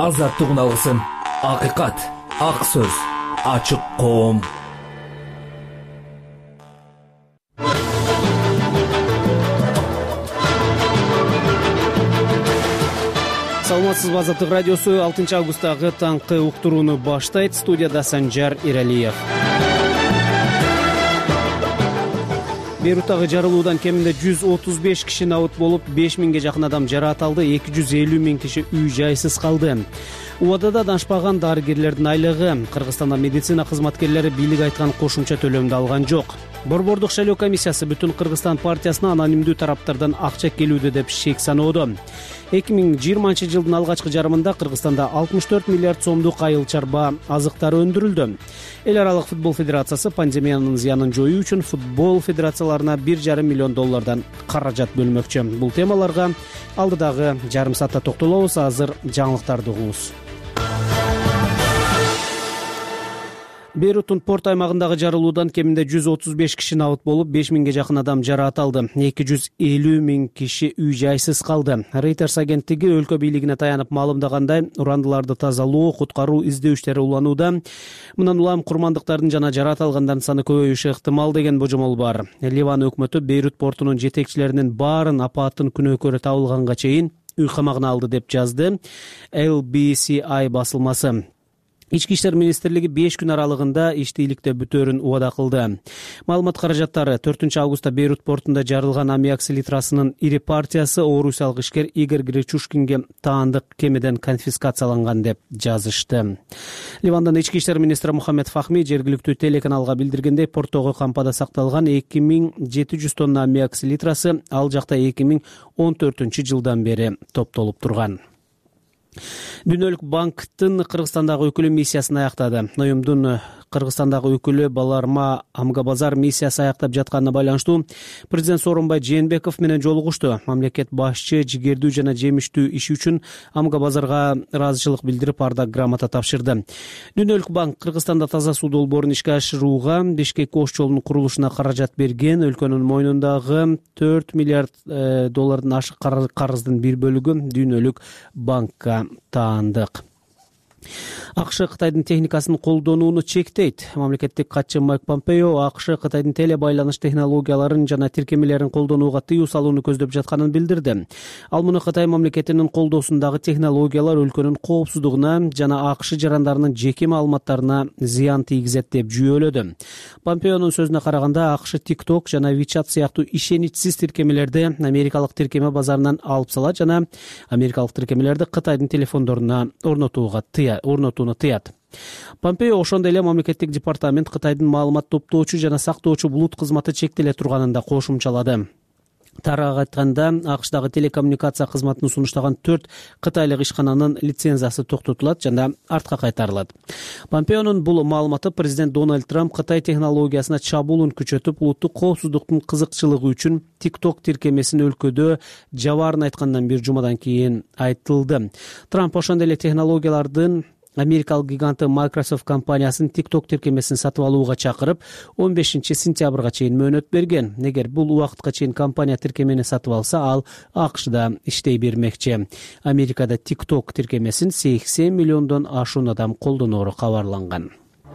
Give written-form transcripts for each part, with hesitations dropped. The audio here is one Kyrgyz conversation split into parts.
азаттыгын алгысың. Акыйкат, ак сөз, ачык коом. Саламатсызбы, Азаттык радиосу 6 августтагы таңкы уктурууну баштайт. Студияда Санжар Иралиев. Бейруттагы жарылуудан кеминде 135 киши набыт болуп, 5000ге жакын адам жараат алды, 250 000 киши үй жайсыз калды. УАДда данышпаган дарыгерлердин айлыгы. Кыргызстанда медицина кызматкерлери бийлик айткан кошумча төлөмдү алган жок. Борбордук шайлоо комиссиясы Бүтүн Кыргызстан партиясына анонимдүү тараптардан акча келүүдө деп шек саноодо. 2020 жылдын алгачкы жарымында Кыргызстанда 64 миллиард сомдук айыл чарба азыктары өндүрүлдү. Эл аралык футбол федерациясы пандемиянын зыянын жоюу үчүн футбол федерацияларына 1,5 миллион доллардан каражат бөлмөкчү. Бул темаларга алдыдагы жарым саатта токтолобуз. Азыр жаңылыктарды угуңуз. Бейруттун порт аймагындагы жарылуудан кеминде 135 киши набыт болуп, 5000ге жакын адам жараат алды. 250 000 киши үй жайсыз калды. Reuters агенттиги өлкө бийлигине таянып маалымдагандай, урандыларды тазалоо, куткаруу издөө иштери уланууда. Мындан улам курмандыктардын жана жараат алгандардын саны көбөйүшү ыктымал деген божомол бар. Ливан өкмөтү Бейрут портунун жетекчилеринин баарын апааттын күнөөкөрү табылганга чейин үй камагына алды деп жазды LBCI басылмасы. Ички иштер министрлиги 5 күн аралыгында иштийликте бүтөөрүн убада кылды. Маалымат каражаттары 4 августта Бейрут портунда жарылган аммиак селитрасынын ири партиясы орусиялык ишкер Игорь Гречушкинге таандык кемеден конфискацияланган деп жазышты. Ливандын ички иштер министри Мухаммед Фахми жергиликтүү телеканалга билдиргендей, порттогу кампада сакталган 2700 тонна аммиак селитрасы ал жакта 2014 жылдан бери топтолуп турган. Дүйнөлүк банктын Кыргызстандагы өкүлү миссиясын аяктады. Ноюмдун Кыргызстандагы өкүлү Баларма Амгабазар миссиясы аяктап жатканына байланыштуу президент Сооронбай Жээнбеков менен жолугушту. Мамлекет башчы жигердүү жана жемиштүү иши үчүн Амгабазарга ыраазычылык билдирип, ардак грамота тапшырды. Дүйнөлүк банк Кыргызстанда таза суу долбоорун ишке ашырууга Бишкек Ош жолунун курулушуна каражат берген. Өлкөнүн мойнундагы 4 миллиард доллардан ашык карыздын бир бөлүгү Дүйнөлүк банкка таандык. АКШ Кытайдын техникасын колдонууну чектейт. Мамлекеттик катчы Майк Помпео АКШ Кытайдын теле байланыш технологияларын жана тиркемелерин колдонууга тыюу салууну көздөп жатканын билдирди. Ал муну Кытай мамлекетинин колдоосундагы технологиялар өлкөнүн коопсуздугуна жана АКШ жарандарынын жеке маалыматтарына зыян тийгизет деп жүйөлөдү. Помпеонун сөзүнө караганда, АКШ TikTok жана WeChat сыяктуу ишеницсиз тиркемелерди америкалык тиркеме базарынан алып салат жана америкалык тиркемелерди Кытайдын телефондоруна орнотууну тыят. Помпео ошондой эле мамлекеттик департамент Кытайдын маалымат топтоочу жана сактоочу булут кызматы чектеле турганын да кошумчалады. Тарага айтканда, АКШдагы телекоммуникация кызматын сунуштаган 4 кытайлык ишкананын лицензиясы токтотулат жана артка кайтарылат. Помпеонун бул маалыматы президент Дональд Трамп Кытай технологиясына чабуулун күчөтүп, улуттук коопсуздуктун кызыкчылыгы үчүн TikTok тиркемесин өлкөдө жабаарын айткандан бир жумадан кийин айтылды. Трамп ошондой эле технологиялардын америкалык гиганты Microsoft компаниясын TikTok тиркемесин сатып алууга чакырып, 15 сентябрга чейин мөөнөт берген. Эгер бул убакытка чейин компания тиркемени сатып алса, ал АКШда иштей бермекчи. Америкада TikTok тиркемесин 80 миллиондон ашуун адам колдоноору кабарланган.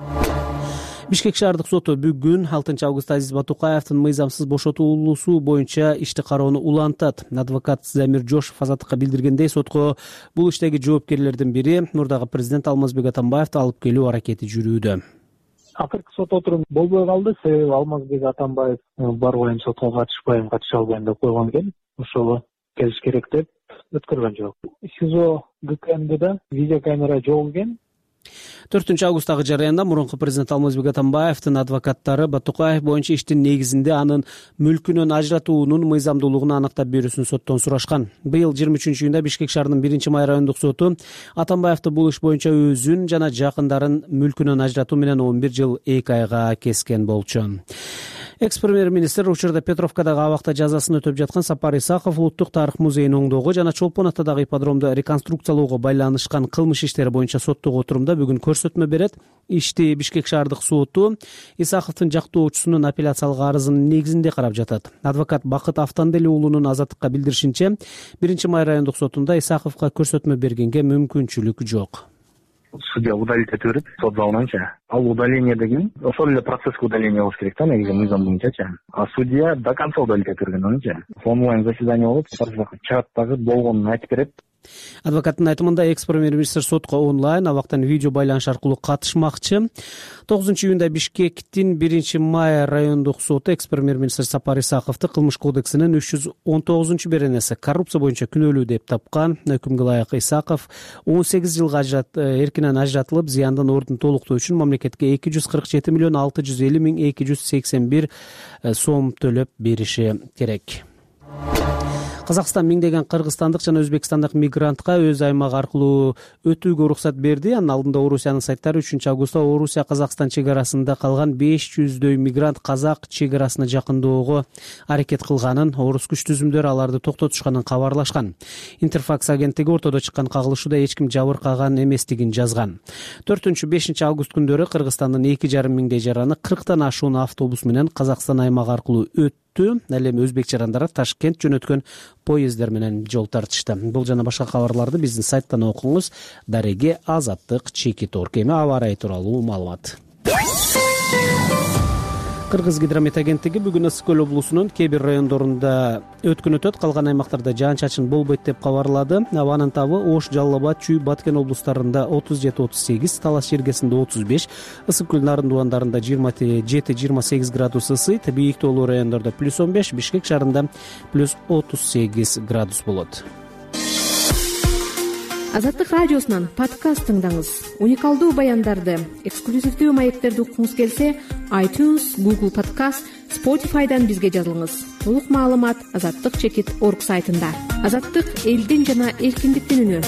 Бишкек шаардык соту бүгүн 6 августта Азиз Батукаевдин мыйзамсыз бошотулуусу боюнча ишти кароону улантат. Адвокат Замир Жошев Азаттыкка билдиргендей, сотко бул иштеги жоопкерлердин бири мурдагы президент Алмазбек Атамбаевди алып келүү аракети жүрүүдө. Акыркы сот отуруму болбой калды, себеби Алмазбек Атамбаев барбайм, сотко катыша албайм деп койгон экен. Ошого келиш керек деп өткөргөн жок. СИЗО ГКМДда видеокамера жок экен. 4 августтагы жарыянда мурунку президент Алмазбек Атамбаевдин адвокаттары Батукаев боюнча иштин негизинде анын мүлкүнөн ажыратуунун мыйзамдуулугун аныктап берүүсүн соттон сурашкан. Быйыл 23-июнда Бишкек шаарынын 1-май райондук соту Атамбаевди бул иш боюнча өзүн жана жакындарын мүлкүнөн ажыратуу менен 11 жыл 2 айга кескен болчу. Экс премьер-министр учурда Петровкадагы абакта жазасын өтөп жаткан Сапар Исаков Улуттук тарых музейин оңдоого жана Чолпон Атадагы ипподромду реконструкциялоого байланышкан кылмыш иштери боюнча соттогу отурумда бүгүн көрсөтмө берет. Ишти Бишкек шаардык соту Исаковдун жактоочусунун апелляциялык арызынын негизинде карап жатат. Адвокат Бакыт Автандели уулунун Азаттыкка билдиришинче, 1 май райондук сотунда Исаковго көрсөтмө бергенге мүмкүнчүлүк жок. Судья удалить эту сот залынча. Ал удаление деген, ошол эле процесске удаление болуш керек да, негизи мыйзам боюнчачы. А судья до конца удалить этирген анча. Онлайн заседание болуп, чаттагы болгонун айтып берет. Адвокаттын айтымында экс премьер-министр сотко онлайн абактан видео байланыш аркылуу катышмакчы. 9-июнда Бишкектин 1 май райондук соту экс премьер-министр Сапар Исаковду кылмыш кодексинин 319-беренеси коррупция боюнча күнөөлүү деп тапкан. Өкүмгө ылайык Исаков 18 жылга эркинен ажыратылып, зыяндын ордун толуктоо үчүн мамлекетке 247 миллион 650 миң 281 сом төлөп бериши керек. Казакстан миңдеген кыргызстандык жана өзбекстандык мигрантка өз аймагы аркылуу өтүүгө уруксат берди. Анын алдында Орусиянын сайттары 3 августта Орусия-Казакстан чек арасында калган 500дөй мигрант казак чек арасына жакындоого аракет кылганын, орус күч түзүмдөрү аларды токтотушканын кабарлашкан. Интерфакс агенттиги ортодо чыккан кагылышууда эч ким жабыркаган эместигин жазган. 4-5 август күндөрү Кыргызстандын 2,5 миңдей жараны 40тан ашуун автобус менен Казакстан аймагы аркылуу өттү. Ал эми өзбек жарандары Ташкент жөнөткөн поезддер менен жол тартышты. Бул жана башка кабарларды биздин сайттан окуңуз. Дареге Азаттык Чекит.орг. Эми аба ырайы тууралуу маалымат. Кыргыз гидромет агенттиги бүгүн Ысык көл облусунун кээ бир райондорунда өткөн өтөт, калган аймактарда жаан-чачын болбойт деп кабарлады. Абанын табы Ош, Жалал Абад, Чүй, Баткен облустарында 37-38, Талас Жергесинде 35, Ысык көл нарын дубандарында 27-28 градус ысыйт, бийиктүүлүү райондордо +15, Бишкек шаарында +38 градус болот. Азаттык радиосунан подкаст тыңдаңыз. Уникалдуу баяндарды, эксклюзивдүү маектерди укуңуз келсе, iTunes, Google Podcast, Spotify'дан бизге жазылыңыз. Толук маалымат azattikchekit.org сайтында. Азаттык элдин жана эркиндиктин үнү.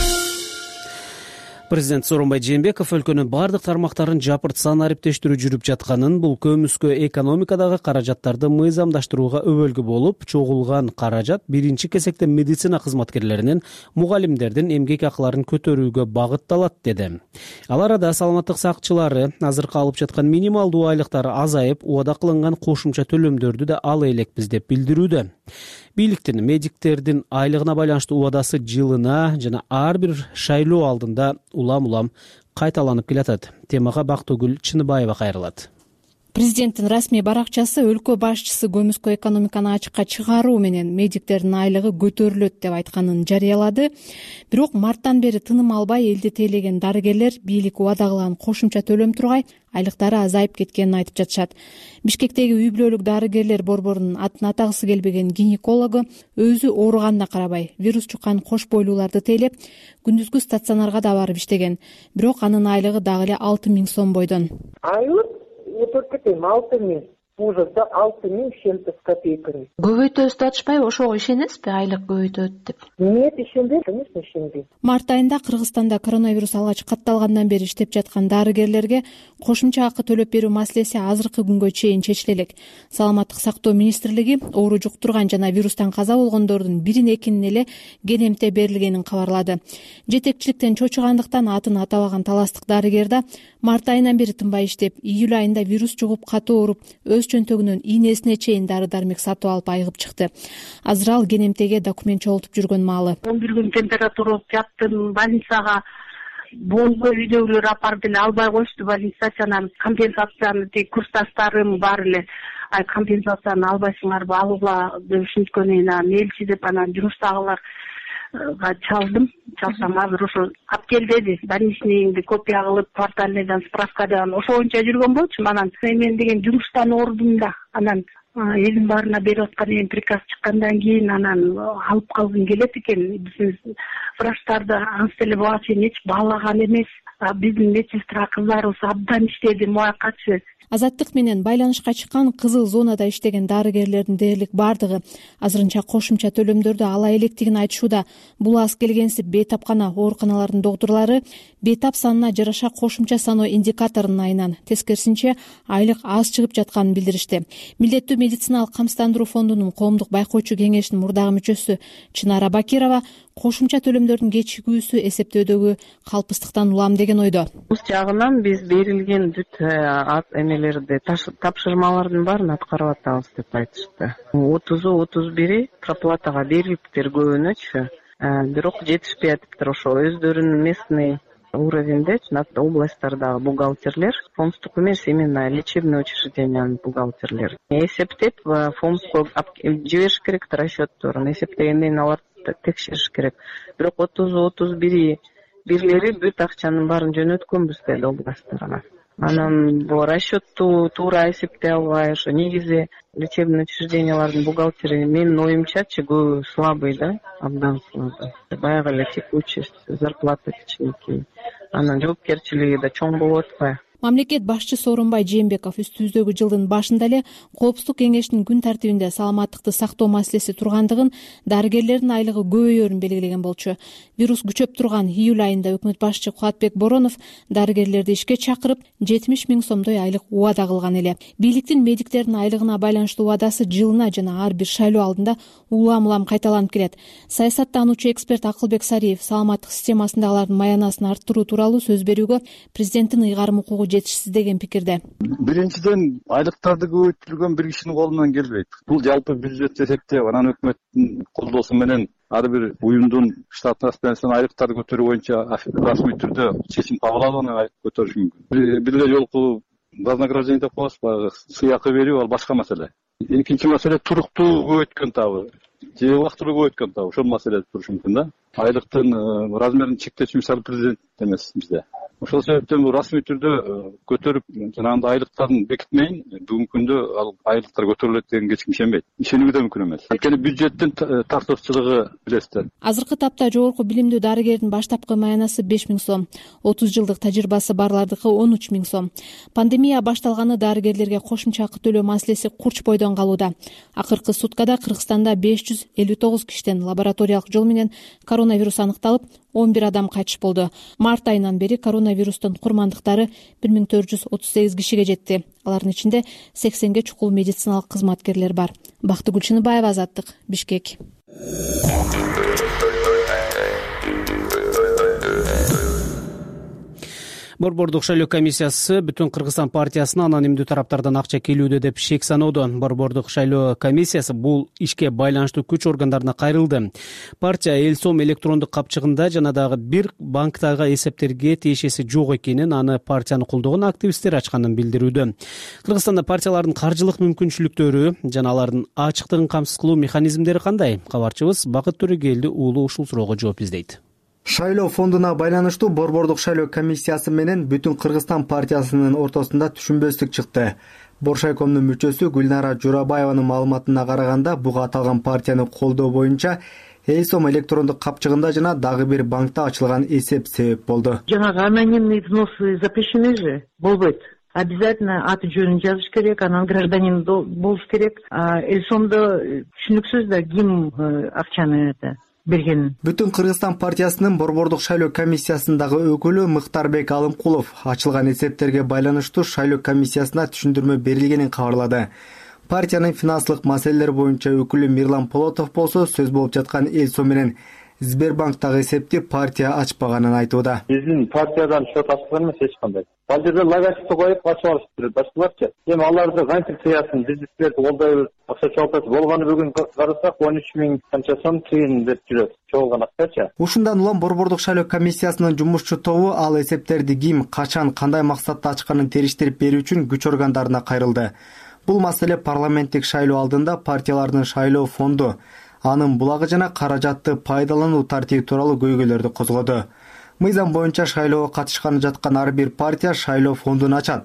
Президент Сооронбай Жээнбеков өлкөнүн бардык тармактарын жапыртсан ариптештирүү жүрүп жатканын, бул көмүскө экономикадагы каражаттарды мыйзамдаштырууга өбөлгү болуп, чогулган каражат биринчи кезекте медицина кызматкерлеринин, мугалимдердин эмгек акыларын көтөрүүгө багытталат деди. Ал арада саламаттык сакчылары азыркы алып жаткан минималдуу айлыктар азайып, убада кылынган кошумча төлөмдөрдү да ала элекпиз деп билдирүүдө. Бийликтин медиктердин айлыгына байланыштуу убадасы жылына жана ар бир шайлоо алдында улам кайталанып келатат. Темага Бактыгүл Чыныбаева кайрылат. Президенттин расмий баракчасы өлкө башчысы көмүскө экономиканы ачыкка чыгаруу менен медиктердин айлыгы көтөрүлөт деп айтканын жарыялады. Бирок марттан бери тыным албай элди тейлеген дарыгерлер бийлик убада кылган кошумча төлөм тургай айлыктары азайып кеткенин айтып жатышат. Бишкектеги үй бүлөлүк дарыгерлер борборунун атын атагысы келбеген гинекологу өзү ооруганына карабай вирус жуккан кош бойлууларды тейлеп, күндүзгү стационарга да барып иштеген. Бирок анын айлыгы дагы эле 6 миң сом бойдон. Не только ты, 6 миң. Ужас, да, 6 миң чем-то с копейками. Көбөйтөбүз деп атышпайбы, ошого ишенесизби, айлык көбөйтөт деп? Нет, ишенбейм, конечно, ишенбейм. Март айында Кыргызстанда коронавирус алгач катталгандан бери иштеп жаткан дарыгерлерге кошумча акы төлөп берүү маселеси азыркы күнгө чейин чечиле элек. Саламаттык сактоо министрлиги оору жуктурган жана вирустан каза болгондордун бирин экинин эле кенемте берилгенин кабарлады. Жетекчиликтен чочугандыктан атын атабаган таластык дарыгер да март айынан бери тынбай иштеп, июль айында вирус жугуп катуу ооруп, өз чөнтөгүнөн ийнесине чейин дары-дармек сатып алып айыгып чыкты. Азыр ал кенемтеге документ чогултуп жүргөн маалы. 11 күн температура жаттым, больницага болбой үйдөгүлөр апарды эле албай коюшту больницада, анан компенсацияны курсташтарым бар эле. Компенсацияны албайсыңарбы, алууга düşünүшкөн мелчи деп анан жумуштагылар чалсам азыр ошо алып кел деди. Больничныйыңды копия кылып, квартальныйдан справка деген ошо боюнча жүргөн болчумун. Анан мен деген жумуштан оорудум да. Анан элдин баарына берип аткан эми приказ чыккандан кийин анан алып калгым келет экен. Биз врачтарды анча эле буга чейин эч баалаган эмес. Биздин медсестра кыздарыбыз абдан иштеди муакатчы. Азаттык менен байланышка чыккан кызыл зонада иштеген дарыгерлердин дээрлик бардыгы азырынча кошумча төлөмдөрдү ала электигин айтышууда. Бул аз келгенсип бейтапкана ооруканалардын доктурлары бейтап санына жараша кошумча саноо индикаторун айынан, тескерисинче айлык аз чыгып жатканын билдиришти. Милдеттүү медициналык камсыздандыруу фондунун коомдук байкоочу кеңешинин мурдагы мүчөсү Чынара Бакирова кошумча төлөмдөрдүн кечигүүсү эсептөөдөгү калпыстыктан улам деген ойдо. Бул жагынан биз берилген бүт эмелерди, тапшырмалардын баарын аткарып атабыз деп айтышты. 30-31 проплатага берилиптир көбүнөчү. Бирок жетишпей атыптыр. Ошо өздөрүнүн местный уровенде, областтардагы бухгалтерлер, фомстук эмес, именно лечебный учреждениянын бухгалтерлери эсептеп фомско жибериш керек расчетторун. Эсептегенден кийин алар текшериш керек. Бирок 30-31 бирлери бүт акчанын баарын жөнөткөнбүз деди областтарга. Анан бул расчетту туура эсептей албай, ошо негизи лечебный учреждениялардын бухгалтери менин оюмчачы көбү слабый да, абдан слабый. Баягы эле текучесть, зарплата кичинекей. Анан жоопкерчилиги да чоң болуп атпайбы. Мамлекет башчысы Сооронбай Жээнбеков үстүбүздөгү жылдын башында эле коопсуздук кеңешинин күн тартибинде саламаттыкты сактоо маселеси тургандыгын, дарыгерлердин айлыгы көбөйөрүн белгилеген болчу. Вирус күчөп турган июль айында өкмөт башчы Кубатбек Боронов дарыгерлерди ишке чакырып 70 000 сомдой айлык убада кылган эле. Бийликтин медиктердин айлыгына байланыштуу убадасы жылына жана ар бир шайлоо алдында улам кайталанып келет. Саясаттануучу эксперт Акылбек Сариев саламаттык системасындагылардын маянасын арттыруу тууралуу сөз берүүгө президенттин ыйгарым укугу жетишсиз деген пикирде. Биринчиден, айлыктарды көбөйтүлгөн бир кишинин колунан келбейт. Бул жалпы бюджет эсептеп, анан өкмөттүн колдоосу менен ар бир уюмдун штат расписаниясын айлыктарды көтөрүү боюнча расмий түрдө чечим кабыл алып анан көтөрүш мүмкүн. Бир эле жолку вознаграждение деп коебуз, баягы сыйакы берүү, ал башка маселе. Экинчи маселе туруктуу көбөйткөн табы, же убактылуу көбөйткөн табы, ошол маселе турушу мүмкүн да. Айлыктын размерин чектечү мисалы президент эмес бизде. Ошол себептен бул расмий түрдө көтөрүп, жанагындай айлыктарын бекитмейин, бүгүнкү күндө ал айлыктар көтөрүлөт деген эч ким ишенбейт. Ишенүү да мүмкүн эмес. Анткени бюджеттин тартыпчылыгы билесиздер. Азыркы тапта жогорку билимдүү дарыгердин баштапкы маянасы 5 000 сом, 30 жылдык тажрыйбасы барлардыкы 13 000 сом. Пандемия башталганы дарыгерлерге кошумча акы төлөө маселеси курч бойдон калууда. Акыркы суткада Кыргызстанда 559 кишиден лабораториялык жол менен коронавирус аныкталып, 11 адам кайтыш болду. Март айынан бери коронавирустун курмандыктары 1438 кишиге жетти. Алардын ичинде 80ге чукул медициналык кызматкерлер бар. Бактыгүл Чыныбаева, Азаттык, Бишкек. Борбордук шайлоо комиссиясы Бүтүн Кыргызстан партиясына анонимдүү тараптардан акча келүүдө деп шек саноодо. Борбордук шайлоо комиссиясы бул ишке байланыштуу күч органдарына кайрылды. Партия эл сом электрондук капчыгында жана дагы бир банктагы эсептерге тиешеси жок экенин, аны партияны колдогон активисттер ачканын билдирүүдө. Кыргызстанда партиялардын каржылык мүмкүнчүлүктөрү жана алардын ачыктыгын камсыз кылуу механизмдери кандай? Кабарчыбыз Бакыт Төрөгелди уулу ушул суроого жооп издейт. Шайлоо фондуна байланыштуу Борбордук шайлоо комиссиясы менен Бүтүн Кыргызстан партиясынын ортосунда түшүнбөстүк чыкты. Боршайкомдун мүчөсү Гүлнара Журабаеванын маалыматына караганда, буга аталган партияны колдоо боюнча эл сом электрондук капчыгында жана дагы бир банкта ачылган эсеп себеп болду. Жанагы анонимный взносы запрещены же, болбойт. Обязательно аты жөнүн жазыш керек, анан гражданин болуш керек. Эл сомдо түшүнүксүз да ким акчаны берген. Бүтүн Кыргызстан партиясынын Борбордук шайлоо комиссиясындагы өкүлү Мыктарбек Алымкулов ачылган эсептерге байланыштуу шайлоо комиссиясына түшүндүрмө берилгенин кабарлады. Партиянын финансылык маселелер боюнча өкүлү Мирлан Полотов болсо сөз болуп жаткан эл сом менен Сбербанктагы эсепти партия ачпаганын айтууда. Биздин партиядан счет ачылган эмес эч кандай. Ал жерде логотипти коюп ачып алышыптыр, башкаларчы. Эми аларды кантип тыясын, бизнестерди колдойбуз, акча чогултат. Болгону бүгүн карасак 13 000 канча сом тыйын деп жүрөт. Чогулган акчачы. Ушундан улам Борбордук шайлоо комиссиясынын жумушчу тобу ал эсептерди ким, качан, кандай максатта ачканын териштирип берүү үчүн күч органдарына кайрылды. Бул маселе парламенттик шайлоо алдында партиялардын шайлоо фонду, анын булагы жана каражатты пайдалануу тартиби тууралуу көйгөйлөрдү козгоду. Мыйзам боюнча шайлоого катышканы жаткан ар бир партия шайлоо фондун ачат.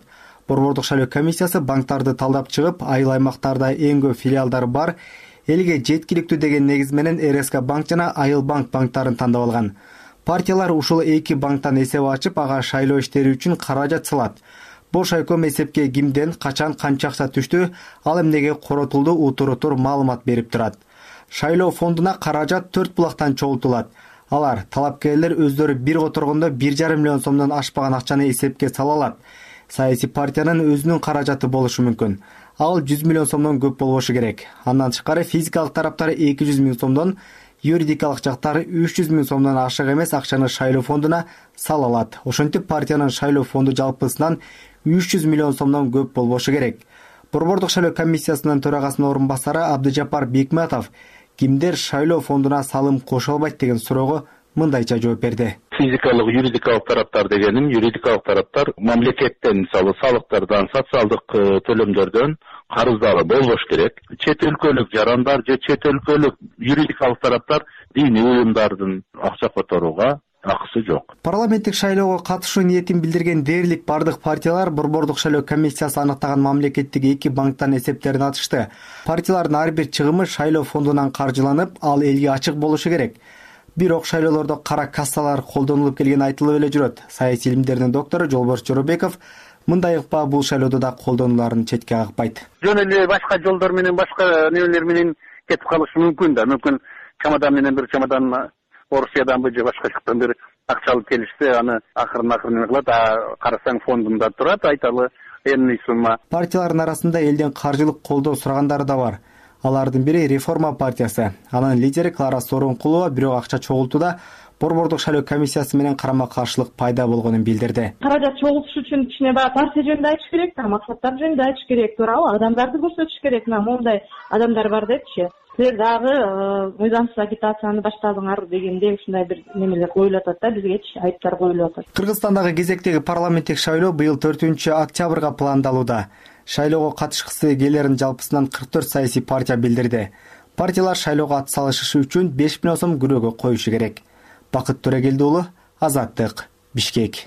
Борбордук шайлоо комиссиясы банктарды талдап чыгып, айыл аймактарда эң көп филиалдары бар элге жеткиликтүү деген негиз менен РСК банк жана Айыл банк банктарын тандап алган. Партиялар ушул эки банктан эсеп ачып, ага шайлоо иштери үчүн каражат салат. Бош айком эсепке кимден, качан, канча акча түштү, ал эмнеге коротулду утур маалымат берип турат. Шайлоо фондуна каражат 4 булактан чогултулат. Алар талапкерлер өздөрү бир которгондо 1,5 миллион сомдон ашпаган акчаны эсепке сала алат. Саясий партиянын өзүнүн каражаты болушу мүмкүн. Ал 100 миллион сомдон көп болбошу керек. Андан тышкары физикалык тараптары 200 миң сомдон, юридикалык жактары 300 миң сомдон ашык эмес акчаны шайлоо фондуна сала алат. Ошентип партиянын шайлоо фонду жалпысынан 300 миллион сомдон көп болбошу керек. Борбордук шайлоо комиссиясынын төрагасынын орун басары Абдыжапар Бекматов кимдер шайлоо фондуна салым кошо албайт деген суроого мындайча жооп берди. Физикалык, юридикалык тараптар дегеним, юридикалык тараптар мамлекеттен, мисалы салыктардан, социалдык төлөмдөрдөн карыздары болбош керек. Чет өлкөлүк жарандар же чет өлкөлүк юридикалык тараптар диний уюмдардын акча которууга акысы жок. Парламенттик шайлоого катышуу ниетин билдирген дээрлик бардык партиялар Борбордук шайлоо комиссиясы аныктаган мамлекеттик эки банктан эсептерин атышты. Партиялардын ар бир чыгымы шайлоо фондунан каржыланып, ал элге ачык болушу керек. Бирок шайлоолордо кара кассалар колдонулуп келгени айтылып эле жүрөт. Саясий илимдердин доктору Жолборс Жоробеков мындай ыкпа бул шайлоодо да колдонуларын четке какпайт. Жөн эле башка жолдор менен, башка немелер менен кетип калышы мүмкүн да. Мүмкүн чамадан менен бир чамадан Орусияданбы же башка жактан бир акча алып келишсе, аны акырын неме кылат, карасаң фондунда турат, айталы энный сумма. Партиялардын арасында элден каржылык колдоо сурагандары да бар. Алардын бири Реформа партиясы. Анын лидери Клара Сооронкулова бирок акча чогултууда Борбордук шайлоо комиссиясы менен карама каршылык пайда болгонун билдирди. Каражат чогултуш үчүн кичине баягы партия жөнүндө айтыш керек, максаттар жөнүндө айтыш керек, туурабы? Адамдарды көрсөтүш керек. Мондай адамдар бар депчи. Силер дагы мыйзамсыз агитацияны баштадыңар дегенде ушундай бир немелер коюлуп атат да, бизгечи айыптар коюлуп атат. Кыргызстандагы кезектеги парламенттик шайлоо быйыл 4-октябрга пландалууда. Шайлоого катышкысы келерин жалпысынан 44 саясий партия билдирди. Партиялар шайлоого ат салышы үчүн 5 миллион сом күрөөгө коюшу керек. Бакыт Төрегелди уулу, Азаттык, Бишкек.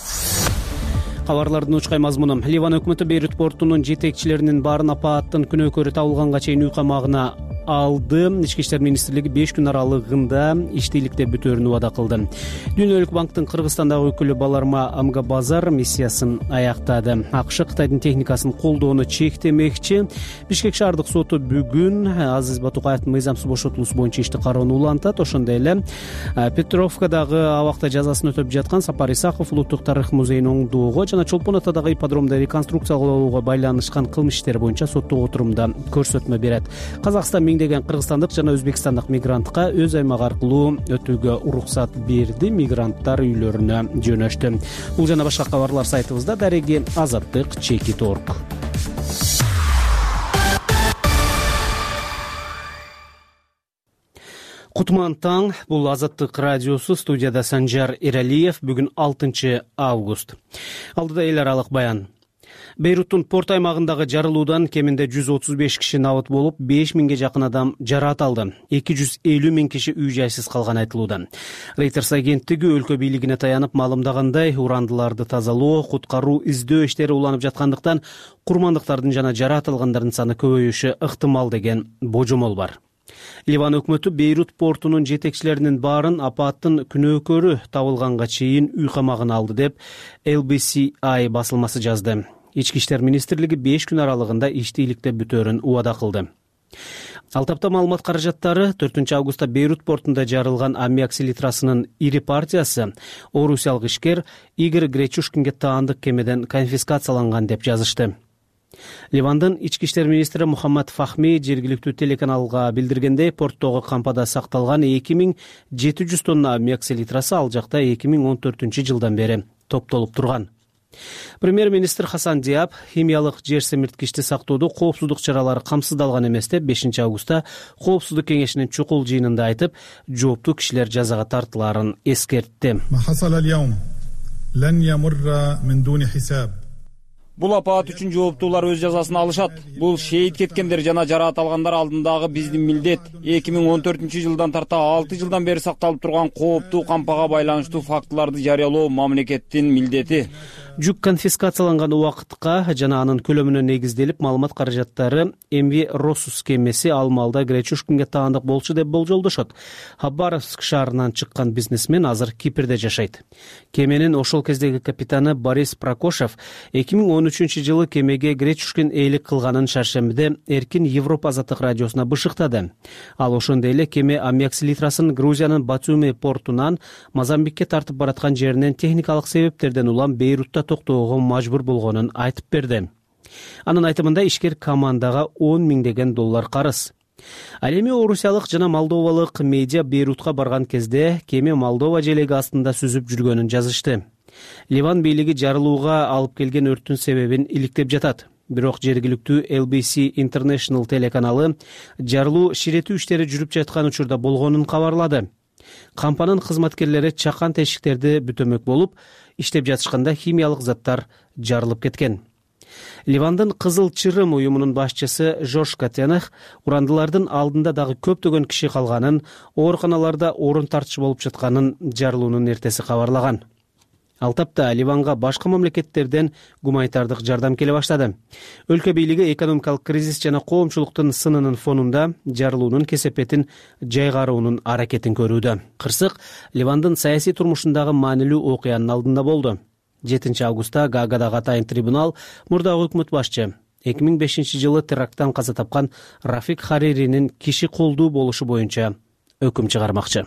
Кабарлардын учкай мазмуну. Ливан өкмөтү Бейрут портунун жетекчилеринин баарын апааттын күнөөкөрү табылганга чейин үй камагына алды. Ички иштер министрлиги 5 күн аралыгында иштейликте бүтөөрүн убада кылды. Дүйнөлүк банктын Кыргызстандагы өкүлү Баларма Амгабазар миссиясын аяктады. АКШ Кытайдын техникасын колдоону чектемекчи. Бишкек шаардык соту бүгүн Азиз Батукаевдин мыйзамсыз бошотулуусу боюнча ишти кароону улантат. Ошондой эле Петровкадагы абакта жазасын өтөп жаткан Сапар Исаков улуттук тарых музейин оңдоого жана Чолпон Атадагы ипподромду реконструкциялоого байланышкан кылмыш иштери боюнча соттук отурумда көрсөтмө берет. Казакстан миңдеген кыргызстандык жана өзбекстандык мигрантка өз аймагы аркылуу өтүүгө уруксат берди. Мигранттар үйлөрүнө жөнөштү. Бул жана башка кабарлар сайтыбызда. Дареги Азаттык Чекит.орг. Кутман таң, бул Азаттык радиосу, студияда Санжар Эралиев. Бүгүн 6 август. Алдыда эл аралык баян. Бейруттун порт аймагындагы жарылуудан кеминде 135 киши набыт болуп, 5 миңге жакын адам жараат алды. 250 миң киши үй жайсыз калган айтылууда. Reuters агенттиги өлкө бийлигине таянып маалымдагандай, урандыларды тазалоо, куткаруу, издөө иштери уланып жаткандыктан курмандыктардын жана жараат алгандардын саны көбөйүшү ыктымал деген божомол бар. Ливан өкмөтү Бейрут портунун жетекчилеринин баарын апааттын күнөөкөрү табылганга чейин үй камагына алды деп LBCI басылмасы жазды. Ички иштер министрлиги 5 күн аралыгында иштейликте бүтөөрүн убада кылды. Ал тапта маалымат каражаттары 4 августта Бейрут портунда жарылган аммиак селитрасынын ири партиясы орусиялык ишкер Игорь Гречушкинге таандык кемеден конфискацияланган деп жазышты. Ливандын ички иштер министри Мухаммад Фахми жергиликтүү телеканалга билдиргендей, порттогу кампада сакталган 2700 тонна аммиак селитрасы ал жакта 2014-жылдан бери топтолуп турган. Премьер-министр Хасан Диаб химиялык жер семирткичти сактоодо коопсуздук чаралары камсыздалган эмес деп 5 августта коопсуздук кеңешинин чукул жыйынында айтып, жооптуу кишилер жазага тартылаарын эскертти. Бул апаат үчүн жооптуулар өз жазасын алышат. Бул шейит кеткендер жана жараат алгандар алдындагы биздин милдет. 2014-жылдан тарта 6 жылдан бери сакталып турган кооптуу кампага байланыштуу фактыларды жарыялоо мамлекеттин милдети. Жүк конфискацияланган убакытка жана анын көлөмүнө негизделип, маалымат каражаттары MV Rosus кемеси ал маалда Гречушкинге таандык болчу деп болжолдошот. Хабаровск шаарынан чыккан бизнесмен азыр Кипрде жашайт. Кеменин ошол кездеги капитаны Борис Прокошев 2013-жылы кемеге Гречушкин ээлик кылганын шаршембиде Эркин Европа азаттык радиосуна бышыктады. Ал ошондой эле кеме аммиак селитрасын Грузиянын Батуми портунан Мозамбикке тартып бараткан жеринен техникалык себептерден улам Бейрутта токтоого мажбур болгонун айтып берди. Анын айтымында ишкер командага 10 миңдеген доллар карыз. Ал эми орусиялык жана молдовалык медиа Бейрутка барган кезде кеме Молдова желеги астында сүзүп жүргөнүн жазышты. Ливан бийлиги жарылууга алып келген өрттүн себебин иликтеп жатат. Бирок жергиликтүү LBC International телеканалы жарылуу ширетүү иштери жүрүп жаткан учурда болгонун кабарлады. Кампанын кызматкерлери чакан тешиктерди бүтөмөк болуп, иштеп жатышканда химиялык заттар жарылып кеткен. Ливандын Кызыл Чырым уюмунун башчысы Жош Катенах урандылардын алдында дагы көптөгөн киши калганын, ооруканаларда орун тартыш болуп жатканын жарылуунун эртеси кабарлаган. Ал тапта Ливанга башка мамлекеттерден гуманитардык жардам келе баштады. Өлкө бийлиги экономикалык кризис жана коомчулуктун сынынын фонунда жарылуунун кесепетин жайгаруунун аракетин көрүүдө. Кырсык Ливандын саясий турмушундагы маанилүү окуянын алдында болду. 7 августта Гаагадагы атайын трибунал мурдагы өкмөт башчы 2005-жылы теракттан каза тапкан Рафик Хариринин киши колдуу болушу боюнча өкүм чыгармакчы.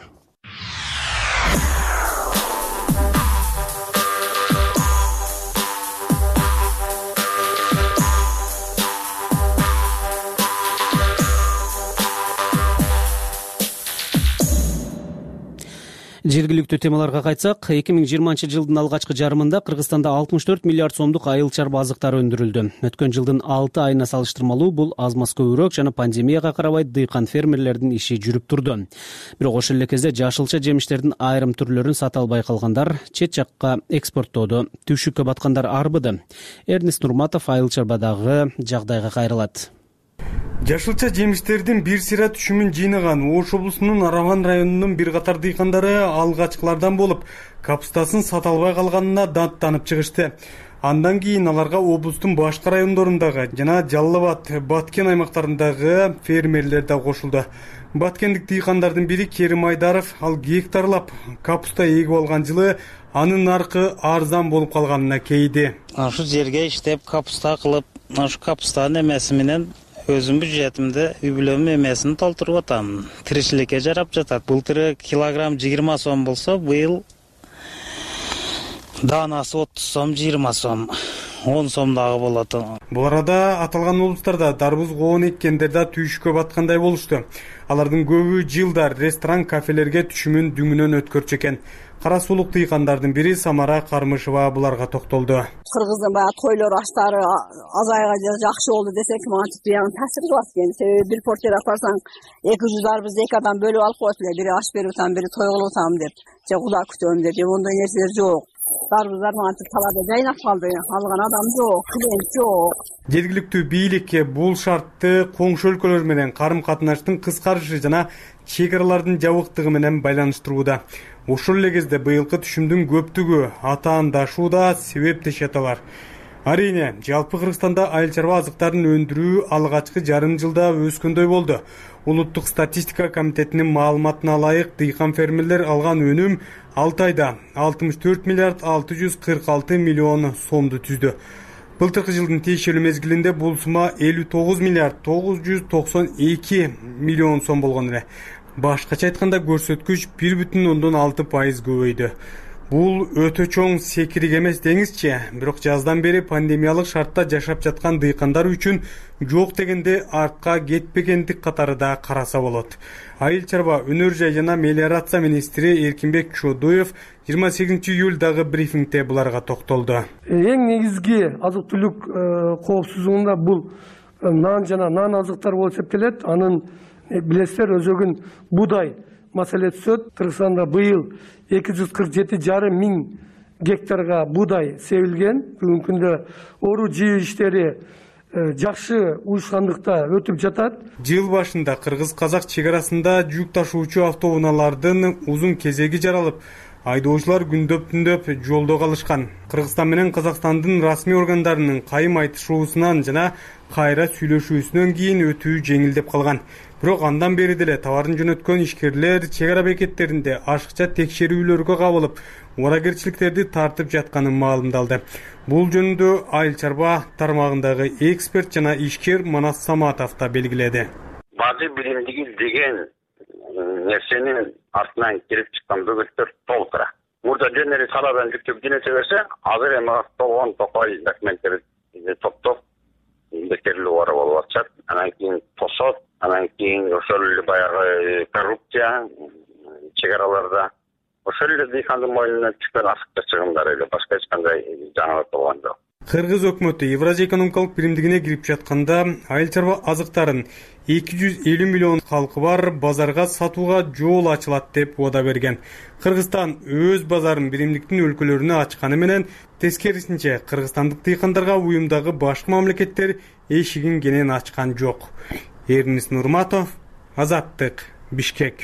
Жергиликтүү темаларга кайтсак, 2020-жылдын алгачкы жарымында Кыргызстанда 64 миллиард сомдук айыл чарба азыктары өндүрүлдү. Өткөн жылдын 6 айына салыштырмалуу бул аз-маз көбүрөөк жана пандемияга карабай дыйкан фермерлердин иши жүрүп турду. Бирок ошол эле кезде жашылча жемиштердин айрым түрлөрүн сата албай калгандар, чет жакка экспорттоодо түйшүккө баткандар арбыды. Эрнест Нурматов айыл чарбадагы жагдайга кайрылат. Жашылча жемиштердин бир сыйра түшүмүн жыйнаган Ош облусунун Араван районунун бир катар дыйкандары алгачкылардан болуп, капустасын сата албай калганына даттанып чыгышты. Андан кийин аларга облустун башка райондорундагы жана Жалал Абад, Баткен аймактарындагы фермерлер да кошулду. Баткендик дыйкандардын бири Керим Айдаров ал гектарлап капуста эгип алган жылы анын наркы арзан болуп калганына кейди. Ашу жерге иштеп капуста кылып, ашу капустанын эмеси менен өзүм бюджетимди үй бүлөмдүн эмесин толтуруп атам. Тиричиликке жарап жатат. Былтыры килограмм 20 сом болсо, быйыл данасы 30 сом, 20 сом, 10 сом дагы болот. Бул арада аталган облустарда дарбуз коон эккендер да түйшүккө баткандай болушту. Алардын көбү жылдар ресторан, кафелерге түшүмүн дүңүнөн өткөрчү экен. Кара сулук дыйкандардын бири Самара Кармышева буларга токтолду. Кыргыздын баягы тойлор аштары азайга жакшы болду десек, мантип бияны таасири кылат экен. Себеби бир портерге апарсаң 200 дарбыз 2 адам бөлүп алып коет эле, бири аш берип атам, бири той кылып атам деп, же куда күтөм деп, ондой нерселер жок. Дарбыздар мантип талаада жайнап калды, алган адам жок, клиент жок. Жергиликтүү бийлик бул шартты коңшу өлкөлөр менен карым-катнаштын кыскарышы жана чек аралардын жабыктыгы менен байланыштырууда. Ошол эле кезде быйылкы түшүмдүн көптүгү атаандашууда себеп дешет алар. Арийне, жалпы Кыргызстанда айыл чарба азыктарын өндүрүү алгачкы жарым жылда өскөндөй болду. Улуттук статистика комитетинин маалыматына ылайык, дыйкан фермерлер алган өнүм 6 айда 64 миллиард 646 миллион сомду түздү. Былтыркы жылдын тиешелүү мезгилинде бул сума 59 миллиард 992 миллион сом болгон эле. Башкача айтканда көрсөткүч 1,6% көбөйдү. Бул өтө чоң секирик эмес деңизчи, бирок жаздан бери пандемиялык шартта жашап жаткан дыйкандар үчүн жок дегенде артка кетпегендик катары да караса болот. Айыл чарба, өнөр жай жана мелиорация министри Эркинбек Чодуев 28 июлдагы брифингде буларга токтолду. Эң негизги азык-түлүк коопсуздугунда бул нан жана нан азыктар болуп эсептелет. Анын билесиздер өзөгүн буудай маселе түсөт. Кыргызстанда быйыл 247,5 миң гектарга буудай себилген. Бүгүнкү күндө ору жыйуу иштери жакшы уюшкандыкта өтүп жатат. Жыл башында кыргыз-казак чек арасында жүк ташуучу автоунаалардын узун кезеги жаралып, айдоочулар күндөп-түндөп жолдо калышкан. Кыргызстан менен Казакстандын расмий органдарынын кайым айтышуусунан жана кайра сүйлөшүүсүнөн кийин өтүү жеңилдеп калган. Бирок андан бери деле товарын жөнөткөн ишкерлер чек ара бекеттеринде ашыкча текшерүүлөргө кабылып, мурагерчиликтерди тартып жатканын маалымдалды. Бул жөнүндө Айыл чарба тармагындагы эксперт жана ишкер Манас Саматов да белгиледи. Базы биримдиги деген нерсенин артынан кирип чыккан бөгөттөр толтура. Мурда жөн эле саладан жүктөп жөнөтө берсе, азыр эми толгон топой документтерди топтоп бекерилүү бара болуп атышат. Анан кийин тосот, анан кийин ошол эле баягы коррупция чек араларда ошол эле дыйкандын мойнуна түшкөн ашыкча чыгымдар эле, башка эч кандай жаңылык болгон жок. Кыргыз өкмөтү Евразия экономикалык биримдигине кирип жатканда айыл чарба азыктарын 250 миллион халкы бар базарга сатууга жол ачылат деп убада берген. Кыргызстан өз базарын биримдиктин өлкөлөрүнө ачканы менен тескерисинче кыргызстандык дыйкандарга уюмдагы башка мамлекеттер эшигин кенен ачкан жок. Эрнис Нурматов, Азаттык, Бишкек.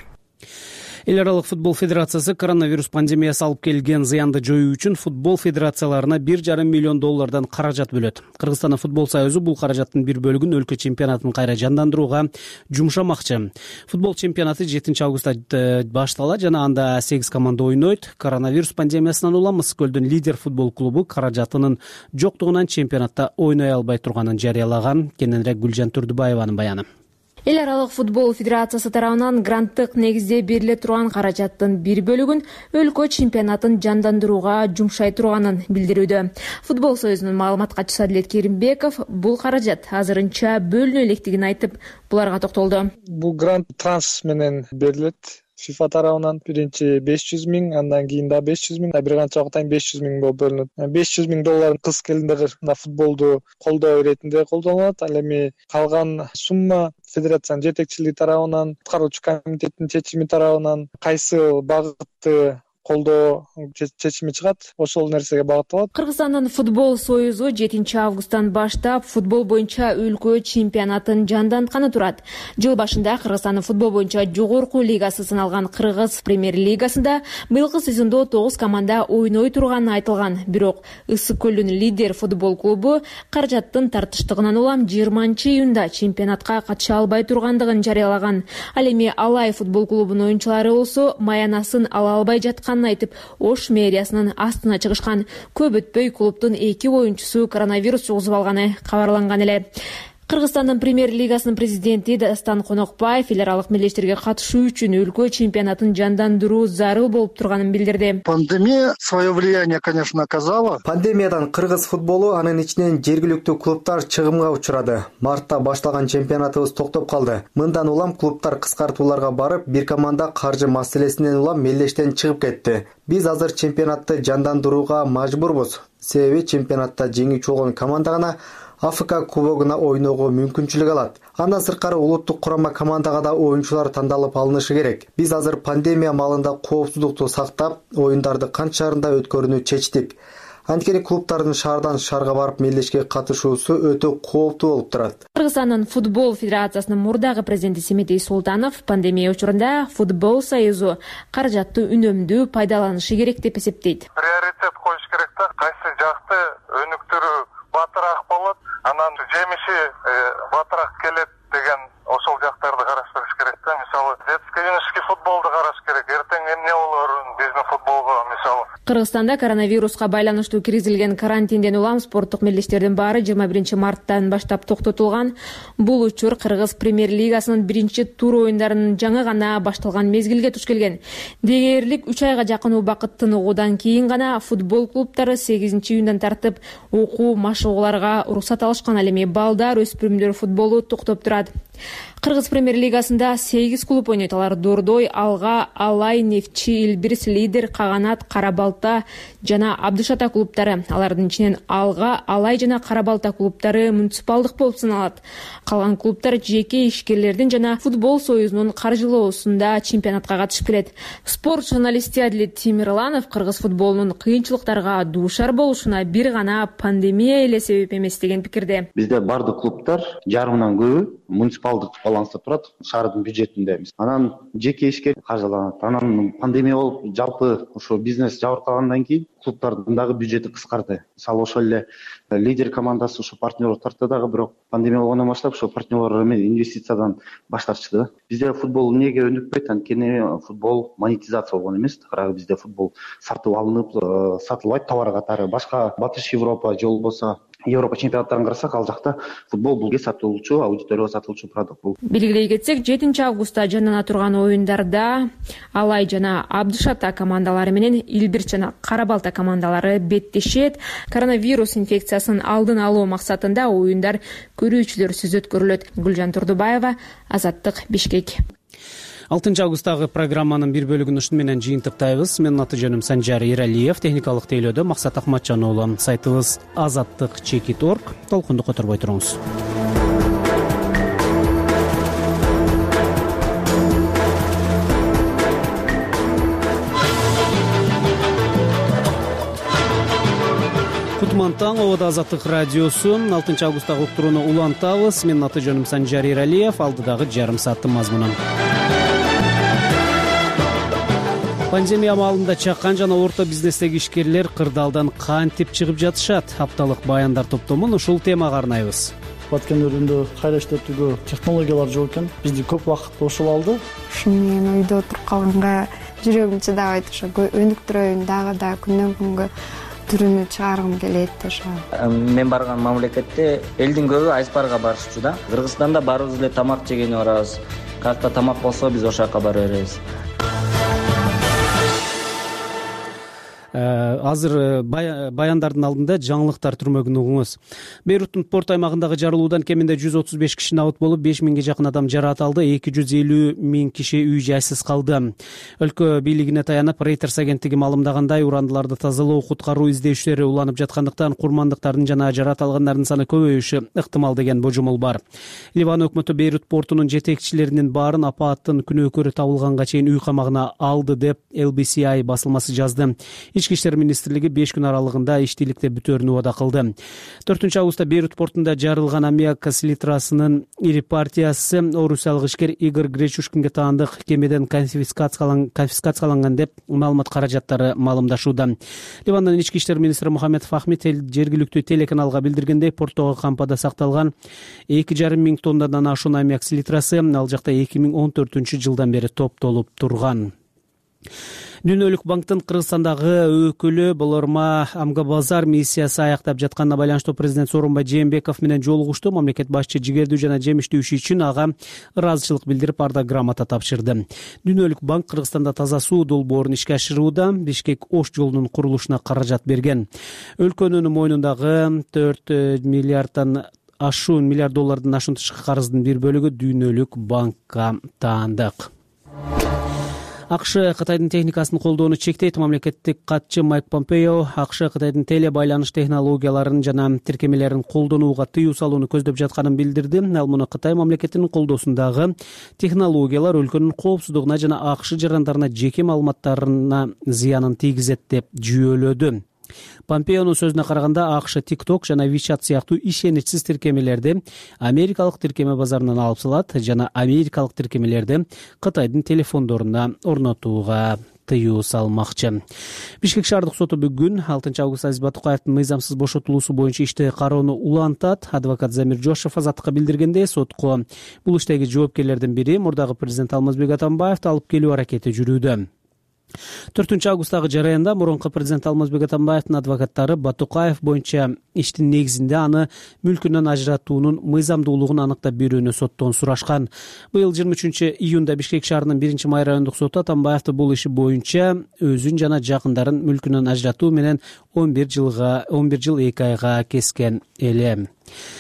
Эл аралык футбол федерациясы коронавирус пандемиясы алып келген зыянды жоюу үчүн футбол федерацияларына $1,5 миллион каражат бөлөт. Кыргызстандын футбол союзу бул каражаттын бир бөлүгүн өлкө чемпионатын кайра жандандырууга жумшамакчы. Футбол чемпионаты 7 августта башталат жана анда 8 команда ойнойт. Коронавирус пандемиясынан улам Мысык Көлдүн Лидер футбол клубу каражатынын жоктугунан чемпионатта ойной албай турганын жарыялаган. Кененирээк Гүлжан Турдубаеванын баяны. Эл аралык футбол федерациясы тарабынан гранттык негизде бериле турган каражаттын бир бөлүгүн өлкө чемпионатын жандандырууга жумшай турганын билдирүүдө. Футбол союзунун маалымат катчысы Адилет Керимбеков бул каражат азырынча бөлүнө электигин айтып, буларга токтолду. Бул грант транш менен берилет. FIFA тарабынан биринчи 500 миң, андан кийин да 500 миң, бир канча убакыттан 500 миң болуп бөлүнөт. 500 миң долларын кыз келиндер футболду колдоо иретинде колдонулат. Ал эми калган сумма федерациянын жетекчилиги тарабынан, аткаруучу комитеттин чечими тарабынан кайсы багытты колдоо чечими чыгат, ошол нерсеге багытталат. Кыргызстандын футбол союзу 7 августтан баштап футбол боюнча өлкө чемпионатын жандантканы турат. Жыл башында Кыргызстандын футбол боюнча жогорку лигасы саналган Кыргыз премьер лигасында быйылкы сезондо 9 команда ойной турганы айтылган. Бирок Мысык Көлдүн Лидер футбол клубу каражаттын тартыштыгынан улам 20-июнда чемпионатка катыша албай тургандыгын жарыялаган. Ал эми Алай футбол клубунун оюнчулары болсо маянасын ала албай жаткан айтып, Ош мэриясынын астына чыгышкан. Көп өтпөй клубтун 2 оюнчусу коронавирус жугузуп алганы кабарланган эле. Кыргызстандын премьер лигасынын президенти Дастан Конокбаев эл аралык мелдештерге катышуу үчүн өлкө чемпионатын жандандыруу зарыл болуп турганын билдирди. Пандемия свое влияние, конечно, оказала. Пандемиядан кыргыз футболу, анын ичинен жергиликтүү клубтар чыгымга учурады. Мартта башталган чемпионатыбыз токтоп калды. Мындан улам клубтар кыскартууларга барып, бир команда каржы маселесинен улам мелдештен чыгып кетти. Биз азыр чемпионатты жандандырууга мажбурбуз. Себеби чемпионатта жеңүүчү болгон команда гана Африка кубогуна ойноого мүмкүнчүлүк алат. Андан сырткары улуттук курама командага да оюнчулар тандалып алынышы керек. Биз азыр пандемия малында коопсуздукту сактап, оюндарды кант шаарында өткөрүүнү чечтик. Анткени клубтардын шаардан шаарга барып мелдешке катышуусу өтө кооптуу болуп турат. Кыргызстандын футбол федерациясынын мурдагы президенти Семетей Султанов пандемия учурунда футбол союзу каражатты үнөмдүү пайдаланышы керек деп эсептейт. Приоритет коюш керек да, кайсы жакты өнүктүрүү батыраак болот, анан жемиши батыраак келет деген ошол жактарды караштырыш керек да. Мисалы, детский юношеский футболду караш керек. Эртең эмне болорун биздин футболго мисалы. Кыргызстанда коронавируска байланыштуу киргизилген карантинден улам спорттук мелдештердин баары 21 марттан баштап токтотулган. Бул учур Кыргыз премьер лигасынын биринчи тур оюндарынын жаңы гана башталган мезгилге туш келген. Дегерлик 3 айга жакын убакыт тыныгуудан кийин гана футбол клубтары 8-июндан тартып окуу машыгууларга уруксат алышкан. Ал эми балдар, өспүрүмдөр футболу токтоп турат. Кыргыз премьер-лигасында 8 клуб ойнойт. Алар Дордой, Алга, Алай, Нефтчи, Илбирс, Лидер, Каганат, Кара-Балта жана Абдышата клубтары. Алардын ичинен Алга, Алай жана Кара-Балта клубтары муниципалдык болуп саналат. Калган клубтар жеке ишкерлердин жана футбол союзунун каржылоосунда чемпионатка катышып келет. Спорт журналисти Адилет Тимирланов кыргыз футболунун кыйынчылыктарга дуушар болушуна бир гана пандемия эле себеп эмес деген пикирде. Бизде бардык клубтар жарымынан көбү муниципалдык баланста турат, шаардын бюджетинде. Анан жеке ишке каржыланат. Анан пандемия болуп, жалпы ошо бизнес жабыркагандан кийин клубтардын дагы бюджети кыскарды. Мисалы ошол эле Лидер командасы ошо партнерлор тартты дагы, бирок пандемия болгондон баштап ошо партнерлор менен инвестициядан баш тартышты. Бизде футбол эмнеге өнүкпөйт? Анткени футбол монетизация болгон эмес. Кыраагы бизде футбол сатып алынып, сатылбайт товар катары. Башка Батыш Европа же болбосо Европа чемпионаттарын карасак, ал жакта футбол булга сатылуучу, аудиторияга сатылуучу продукт бул. Белгилей кетсек, 7 августта жанына турган оюндарда Алай жана Абдышата командалары менен Илбир жана Кара-Балта командалары беттешет. Коронавирус инфекциясын алдын алуу максатында оюндар көрүүчүлөрсүз өткөрүлөт. Гүлжан Турдубаева, Азаттык, Бишкек. 6 августтагы программанын бир бөлүгүн ушуну менен жыйынтыктайбыз. Менин аты жөнүм Санжар Эралиев, техникалык тейлөөдө Максат Акматжан уулу. Сайтыбыз azattik.org. Толкунду которбой туруңуз. Кутман таң, обода Азаттык радиосу. 6 августтагы уктурууну улантабыз. Менин аты жөнүм Санжар Эралиев. Алдыдагы жарым сааттын мазмуну. Пандемия маалында чакан жана орто бизнестеги ишкерлер кырдаалдан кантип чыгып жатышат? Апталык баяндар топтомун ушул темага арнайбыз. Өткөн өрүндө кайра иштетүүгө технологиялар жок экен. Бизди көп убакытты ошол алды. Ушуну мен үйдө отуруп калганга жүрөгүм чыдабайт. Ошо өнүктүрөйүн дагы да күндөн күнгө түрүнү чыгаргым келет ошо. Мен барган мамлекетте элдин көбү айспарга барышчу да. Кыргызстанда барыбыз эле тамак жегени барабыз. Картта тамак болсо биз ошол жака бара беребиз. Азыр баяндардын алдында жаңылыктар түрмөгүн угуңуз. Бейруттун порт аймагындагы жарылуудан кеминде 135 киши набыт болуп, 5000ге жакын адам жараат алды, 250 000 киши үй жайсыз калды. Өлкө бийлигине таянып, Reuters агенттиги маалымдагандай, урандыларды тазалоо, куткаруу издөөчүлөрү уланып жаткандыктан курмандыктардын жана жараат алгандардын саны көбөйүшү ыктымал деген божомол бар. Ливан өкмөтү Бейрут портунун жетекчилеринин баарын апааттын күнөөкөрү табылганга чейин үй камагына алды деп LBCI басылмасы жазды. Ички иштер министрлиги 5 күн аралыгында иштийликте бүтөөрүнү убада кылды. 4 августта Бейрут портунда жарылган аммиак селитрасынын ири партиясы орусиялык ишкер Игорь Гречушкинге таандык кемеден конфискацияланган деп маалымат каражаттары маалымдашууда. Ливандын ички иштер министри Мухаммед Фахми жергиликтүү телеканалга билдиргендей, порттогу кампада сакталган 2,5 тоннадан ашуун аммиак селитрасы ал жакта 2014-жылдан бери топтолуп турган. Дүйнөлүк банктын Кыргызстандагы өкүлү Болорма Амгабазар миссиясы аяктап жатканына байланыштуу президент Сооронбай Жээнбеков менен жолугушту. Мамлекет башчы жигердүү жана жемиштүү иши үчүн ага ыраазычылык билдирип, ардак грамота тапшырды. Дүйнөлүк банк Кыргызстанда таза суу долбоорун ишке ашырууда Бишкек Ош жолунун курулушуна каражат берген. Өлкөнүн мойнундагы 4 миллиарддан ашуун миллиард доллардан ашуун тышкы карыздын бир бөлүгү Дүйнөлүк банкка таандык. АКШ Кытайдын техникасын колдоону чектейт. Мамлекеттик катчы Майк Помпео АКШ Кытайдын теле байланыш технологияларын жана тиркемелерин колдонууга тыюу салууну көздөп жатканын билдирди. Ал муну Кытай мамлекетинин колдоосундагы технологиялар өлкөнүн коопсуздугуна жана АКШ жарандарына жеке маалыматтарына зыянын тийгизет деп жүйөлөдү. Помпеонун сөзүнө караганда, АКШ TikTok жана WeChat сыяктуу ишеничсиз тиркемелерди Америкалык тиркеме базарынан алып салат жана Америкалык тиркемелерди Кытайдын телефондоруна орнотууга тыюу салмакчы. Бишкек шаардык соту бүгүн 6 августта Азиз Батукаевдин мыйзамсыз бошотулуусу боюнча ишти кароону улантат. Адвокат Замир Жошев Азаттыкка билдиргендей, сотко бул иштеги жоопкерлердин бири мурдагы президент Алмазбек Атамбаевди алып келүү аракети жүрүүдө. 4 августтагы жараянда мурунку президент Алмазбек Атамбаевдин адвокаттары Батукаев боюнча иштин негизинде аны мүлкүнөн ажыратуунун мыйзамдуулугун аныктап берүүнү соттон сурашкан. Быйыл 23-июнда Бишкек шаарынын 1-май райондук соту Атамбаевди бул иши боюнча өзүн жана жакындарын мүлкүнөн ажыратуу менен 11 жыл 2 айга кескен эле.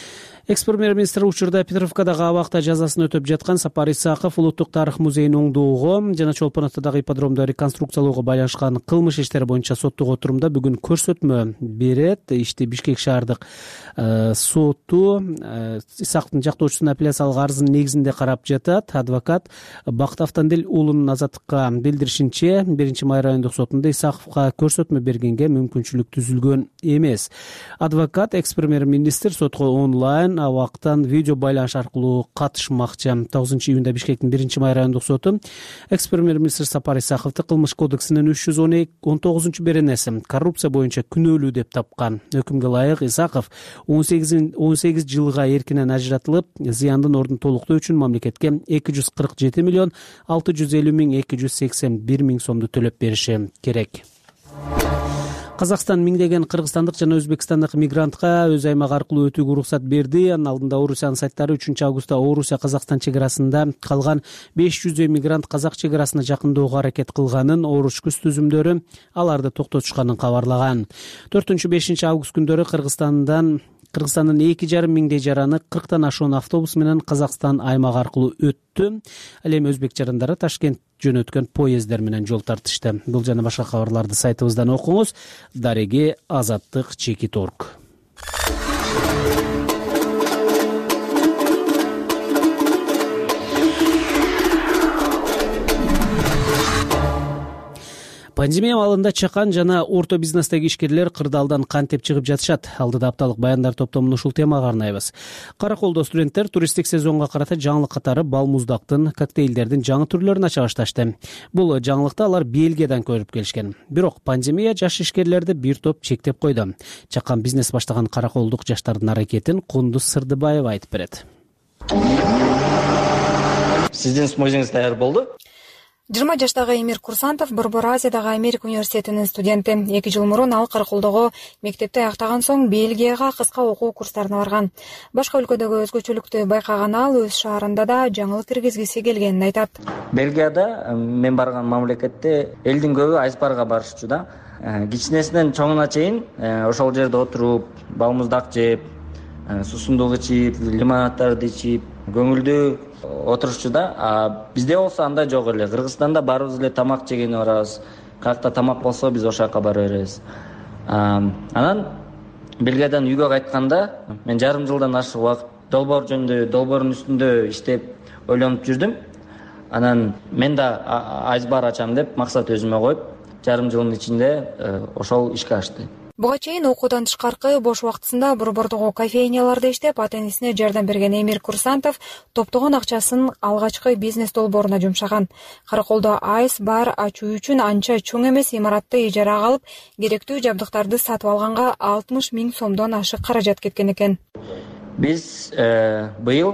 экс премьер министр учурда Петровкадагы абакта жазасын өтөп жаткан Сапар Исаков улуттук тарых музейин оңдоого жана Чолпон Атадагы ипподромду реконструкциялоого байланышкан кылмыш иштери боюнча соттук отурумда бүгүн көрсөтмө берет. Ишти Бишкек шаардык соту Исаковдун жактоочусунун апелляциялык арызынын негизинде карап жатат. Адвокат Бакыт Автандил уулунун азаттыкка билдиришинче 1-май райондук сотунда Исаковго көрсөтмө бергенге мүмкүнчүлүк түзүлгөн эмес. Адвокат экс премьер министр сотко онлайн абактан видео байланыш аркылуу катышмакчы. 9-июнда Бишкектин 1-май райондук соту экс премьер министр Сапар Исаковду кылмыш кодексинин 319-беренеси коррупция боюнча күнөөлүү деп тапкан. Өкүмгө ылайык Исаков 18 жылга эркинен ажыратылып, зыяндын ордун толуктоо үчүн мамлекетке 247 миллион 650 миң 281 миң сомду төлөп бериши керек. Казакстан миңдеген кыргызстандык жана өзбекстандык мигрантка өз аймагы аркылуу өтүүгө уруксат берди. Анын алдында Орусиянын сайттары 3-августта Орусия-Казакстан чек арасында калган 500 мигрант казак чек арасына жакындоого аракет кылганын, Оруч күз түзүмдөрү аларды токтотушканын кабарлаган. 4-5 август күндөрү Кыргызстандын 2,5 миңдей жараны 40тан ашуун автобус менен Казакстан аймагы аркылуу өттү. Ал эми өзбек жарандары Ташкент жөнөткөн поезддер менен жол тартышты. Бул жана башка кабарларды сайтыбыздан окуңуз. Дареги Азаттык Чекиторг. Пандемия маалында чакан жана орто бизнестеги ишкерлер кырдаалдан кантип чыгып жатышат? Алдыда апталык баяндар топтомун ушул темага арнайбыз. Караколдо студенттер туристтик сезонго карата жаңылык катары бал муздактын, коктейлдердин жаңы түрлөрүн ача башташты. Бул жаңылыкты алар Бельгиядан көрүп келишкен. Бирок пандемия жаш ишкерлерди бир топ чектеп койду. Чакан бизнес баштаган караколдук жаштардын аракетин Кундуз Сырдыбаева айтып берет. Сиздин смузиңиз даяр болду? 20 жаштагы Эмир Курсантов Борбор Азиядагы Америка университетинин студенти. 2 жыл мурун ал Караколдогу мектепти аяктаган соң Бельгияга кыска окуу курстарына барган. Башка өлкөдөгү өзгөчөлүктү байкаган ал өз шаарында да жаңылык киргизгиси келгенин айтат. Бельгияда мен барган мамлекетте элдин көбү айсбарга барышчу да. Кичинесинен чоңуна чейин ошол жерде отуруп, балмуздак жеп, суусундук ичип, лимонадтарды ичип, көңүлдүү отурушчу да. Бизде болсо андай жок эле. Кыргызстанда барыбыз эле тамак жегени барабыз. Каякта тамак болсо биз ошол жака бара беребиз. Анан Бельгиядан үйгө кайтканда мен жарым жылдан ашык убакыт долбоор жөнүндө, долбоордун үстүндө иштеп ойлонуп жүрдүм. Анан мен да айсбар ачам деп максат өзүмө коюп, жарым жылдын ичинде ошол ишке ашты. Буга чейин окуудан тышкаркы бош убактысында борбордогу кофейняларда иштеп, ата-энесине жардам берген Эмир Курсантов топтогон акчасын алгачкы бизнес долбооруна жумшаган. Караколдо айс бар ачуу үчүн анча чоң эмес имаратты ижарага алып, керектүү жабдыктарды сатып алганга 60 миң сомдон ашык каражат кеткен экен. Биз быйыл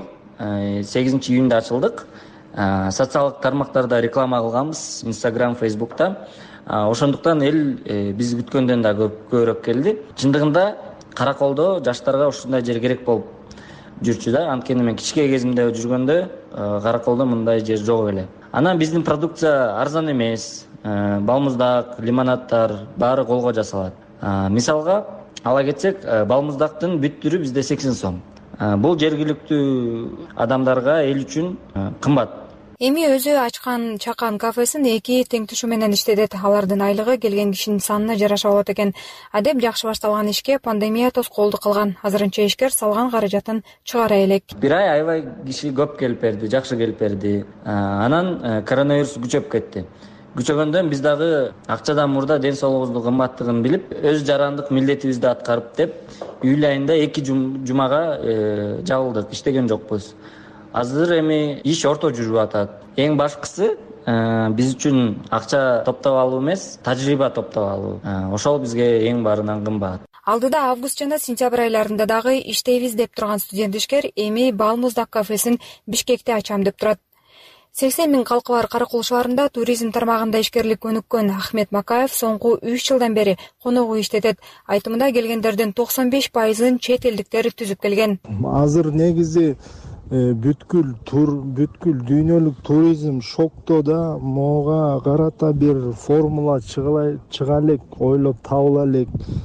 8-июнда ачылдык. Социалдык тармактарда реклама кылганбыз, Instagram, Facebook'та. Ошондуктан эл биз күткөндөн да көбүрөөк келди. Чындыгында Караколдо жаштарга ушундай жер керек болуп жүрчү да. Анткени мен кичке кезимде жүргөндө Караколдо мындай жер жок эле. Анан биздин продукция арзан эмес. Балмуздак, лимонадтар баары колго жасалат. Мисалга ала кетсек, балмуздактын бүт түрү бизде 80 сом. Бул жергиликтүү адамдарга, эл үчүн кымбат. Эми өзү ачкан чакан кафесин 2 теңтүшү менен иштедет. Алардын айлыгы келген кишинин санына жараша болот экен. Адеп жакшы башталган ишке пандемия тоскоолдук кылган. Азырынча ишкер салган каражатын чыгара элек. Бир ай аябай киши көп келип берди, жакшы келип берди. Анан коронавирус күчөп кетти. Күчөгөндөн биз дагы акчадан мурда ден соолугубуздун кымбаттыгын билип, өз жарандык милдетибизди аткарып деп, июль айында 2 жумага жабылдык, иштеген жокпуз. Азыр эми иш орто жүрүп атат. Эң башкысы биз үчүн акча топтоп алуу эмес, тажрыйба топтоп алуу. Ошол бизге эң баарынан кымбат. Алдыда август жана сентябрь айларында дагы иштейбиз деп турган студент ишкер эми балмуздак кафесин Бишкекте ачам деп турат. 80 миң калкы бар Каракол шаарында туризм тармагында ишкерлик өнүккөн Ахмет Макаев соңку 3 жылдан бери конок үй иштетет. Айтымында келгендердин 95%-ын чет элдиктер түзүп келген. Азыр негизи бүткүл дүйнөлүк туризм шокто да, мога карата бир формула чыга элек, ойлоп табыла элек.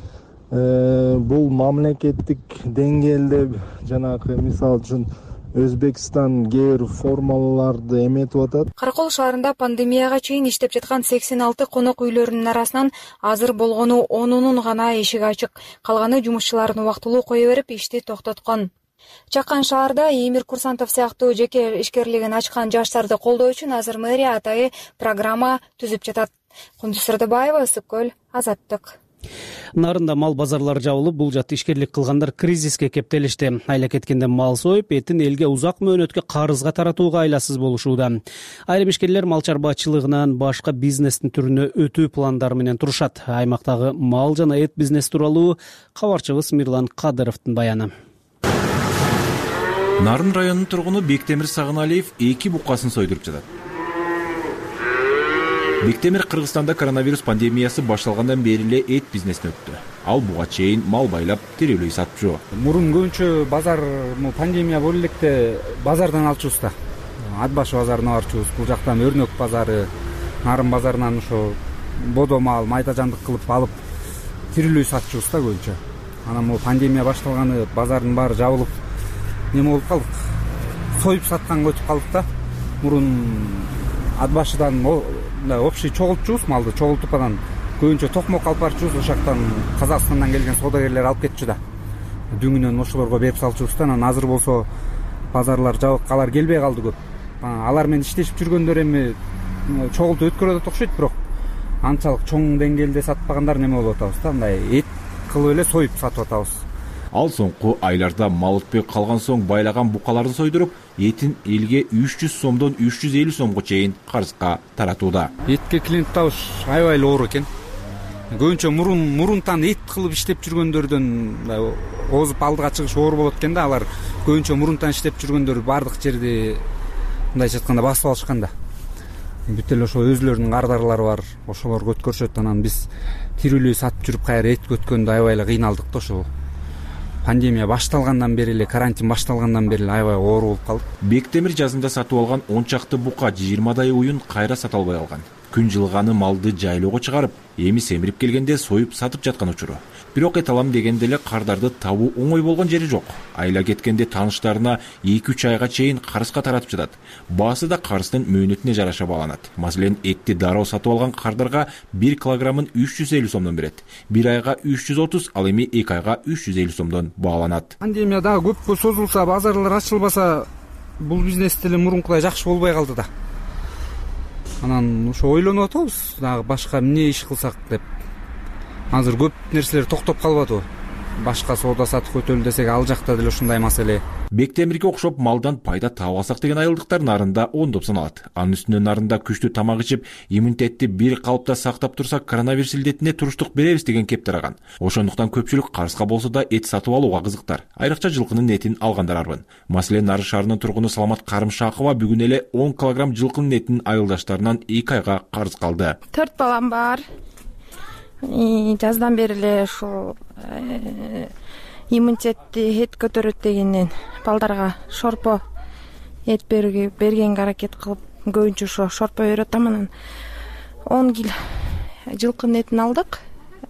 бул мамлекеттик деңгээлде жанагы мисалы үчүн Өзбекстан кээ бир формаларды эметип атат. Каракол шаарында пандемияга чейин иштеп жаткан 86 конок үйлөрүнүн арасынан азыр болгону 10-унун гана эшиги ачык. Калганы жумушчуларын убактылуу кое берип ишти токтоткон. Чакан шаарда Эмир Курсантов сыяктуу жеке ишкерлигин ачкан жаштарды колдоо үчүн азыр мэрия атайын программа түзүп жатат. Кундуз Сырдыбаева, Ысык көл, Азаттык. Нарында мал базарлары жабылып, бул жат ишкерлик кылгандар кризиске кептелишти. Айла кеткенде мал союп, этин элге узак мөөнөткө карызга таратууга айласыз болушууда. Айрым ишкерлер мал чарбачылыгынан башка бизнестин түрүнө өтүү пландары менен турушат. Аймактагы мал жана эт бизнес тууралуу кабарчыбыз Мирлан Кадыровдун баяны. Нарын районунун тургуну Бектемир Сагыналиев 2 букасын сойдуруп жатат. Бектемир Кыргызстанда коронавирус пандемиясы башталгандан бери эле эт бизнесине өттү. Ал буга чейин мал байлап, тирүүлөй сатып жүрөт. Мурун көбүнчө базар пандемия боло электе базардан алчубуз да. Ат башы базарына барчубуз. Бул жактан Өрнөк базары, Нарын базарынан ошо бодо мал, майда жандык кылып алып, тирүүлөй сатчубуз да көбүнчө. Анан бул пандемия башталганы базардын баары жабылып, неме болуп калдык. Союп сатканга өтүп калдык да. Мурун ат башыдан общий чогултчубуз, малды чогултуп анан көбүнчө токмок алып барчубуз. Ошол жактан Казакстандан келген содагерлер алып кетчү да. Дүңүнөн ошолорго берип салчубуз да. Анан азыр болсо базарлар жабык, алар келбей калды көп. Алар менен иштешип жүргөндөр эми чогултуп өткөрүп атат окшойт, бирок анчалык чоң деңгээлде сатпагандар неме болуп атабыз да. Мындай эт кылып эле союп сатып атабыз. Ал соңку айларда мал өтпөй калган соң байлаган букаларын сойдуруп, этин элге 300 сомдон 350 сомго чейин карызга таратууда. Этке клиент табыш аябай эле оор экен. Көбүнчө мурунтан эт кылып иштеп жүргөндөрдөн озуп алдыга чыгыш оор болот экен да. Алар көбүнчө мурунтан иштеп жүргөндөр бардык жерди мындайча айтканда басып алышкан да. Бүт эле ошо өзүлөрүнүн кардарлары бар, ошолорго өткөрүшөт. Анан биз тирүүлөй сатып жүрүп кайра эт өткөндө аябай эле кыйналдык да. Ошол пандемия башталгандан бери эле, карантин башталгандан бери эле аябай оор болуп калдык. Бектемир жазында сатып алган 10 чакты бука 20дай уюн кайра сата албай калган. Күн жылганы малды жайлоого чыгарып, эми семирип келгенде союп сатып жаткан учуру. Бирок эт алам дегенде эле кардарды табуу оңой болгон жери жок. Айла кеткенде тааныштарына 2-3 айга чейин карызга таратып жатат. Баасы да карыздын мөөнөтүнө жараша бааланат. Маселен, этти дароо сатып алган кардарга 1 килограммын 350 сомдон берет. 1 айга 330, ал эми 2 айга 350 сомдон бааланат. Пандемия дагы көпкө созулса, базарлар ачылбаса, бул бизнес деле мурункудай жакшы болбой калды да. Анан ошо ойлонуп атабыз, дагы башка эмне иш кылсак деп. Азыр көп нерселер токтоп калбадыбы? Башка соода сатып өтөлү десек, ал жакта деле ушундай маселе. Бектемирге окшоп малдан пайда таба алсак деген айылдыктар Нарында ондоп саналат. Анын үстүнө Нарында күчтүү тамак ичип, иммунитетти бир калыпта сактап турсак, коронавирус илдетине туруштук беребиз деген кеп тараган. Ошондуктан көпчүлүк карызга болсо да эт сатып алууга кызыктар. Айрыкча жылкынын этин алгандар арбын. Маселен, Нары шаарынын тургуну Саламат Карымшакова бүгүн эле 10 килограмм жылкынын этин айылдаштарынан 2 айга карыз калды. 4 балам бар. Жаздан бери эле ушул иммунитетти эт көтөрөт дегенден балдарга шорпо эт бергенге аракет кылып, көбүнчө ошо шорпо берип атам. Анан 10 кил жылкынын этин алдык.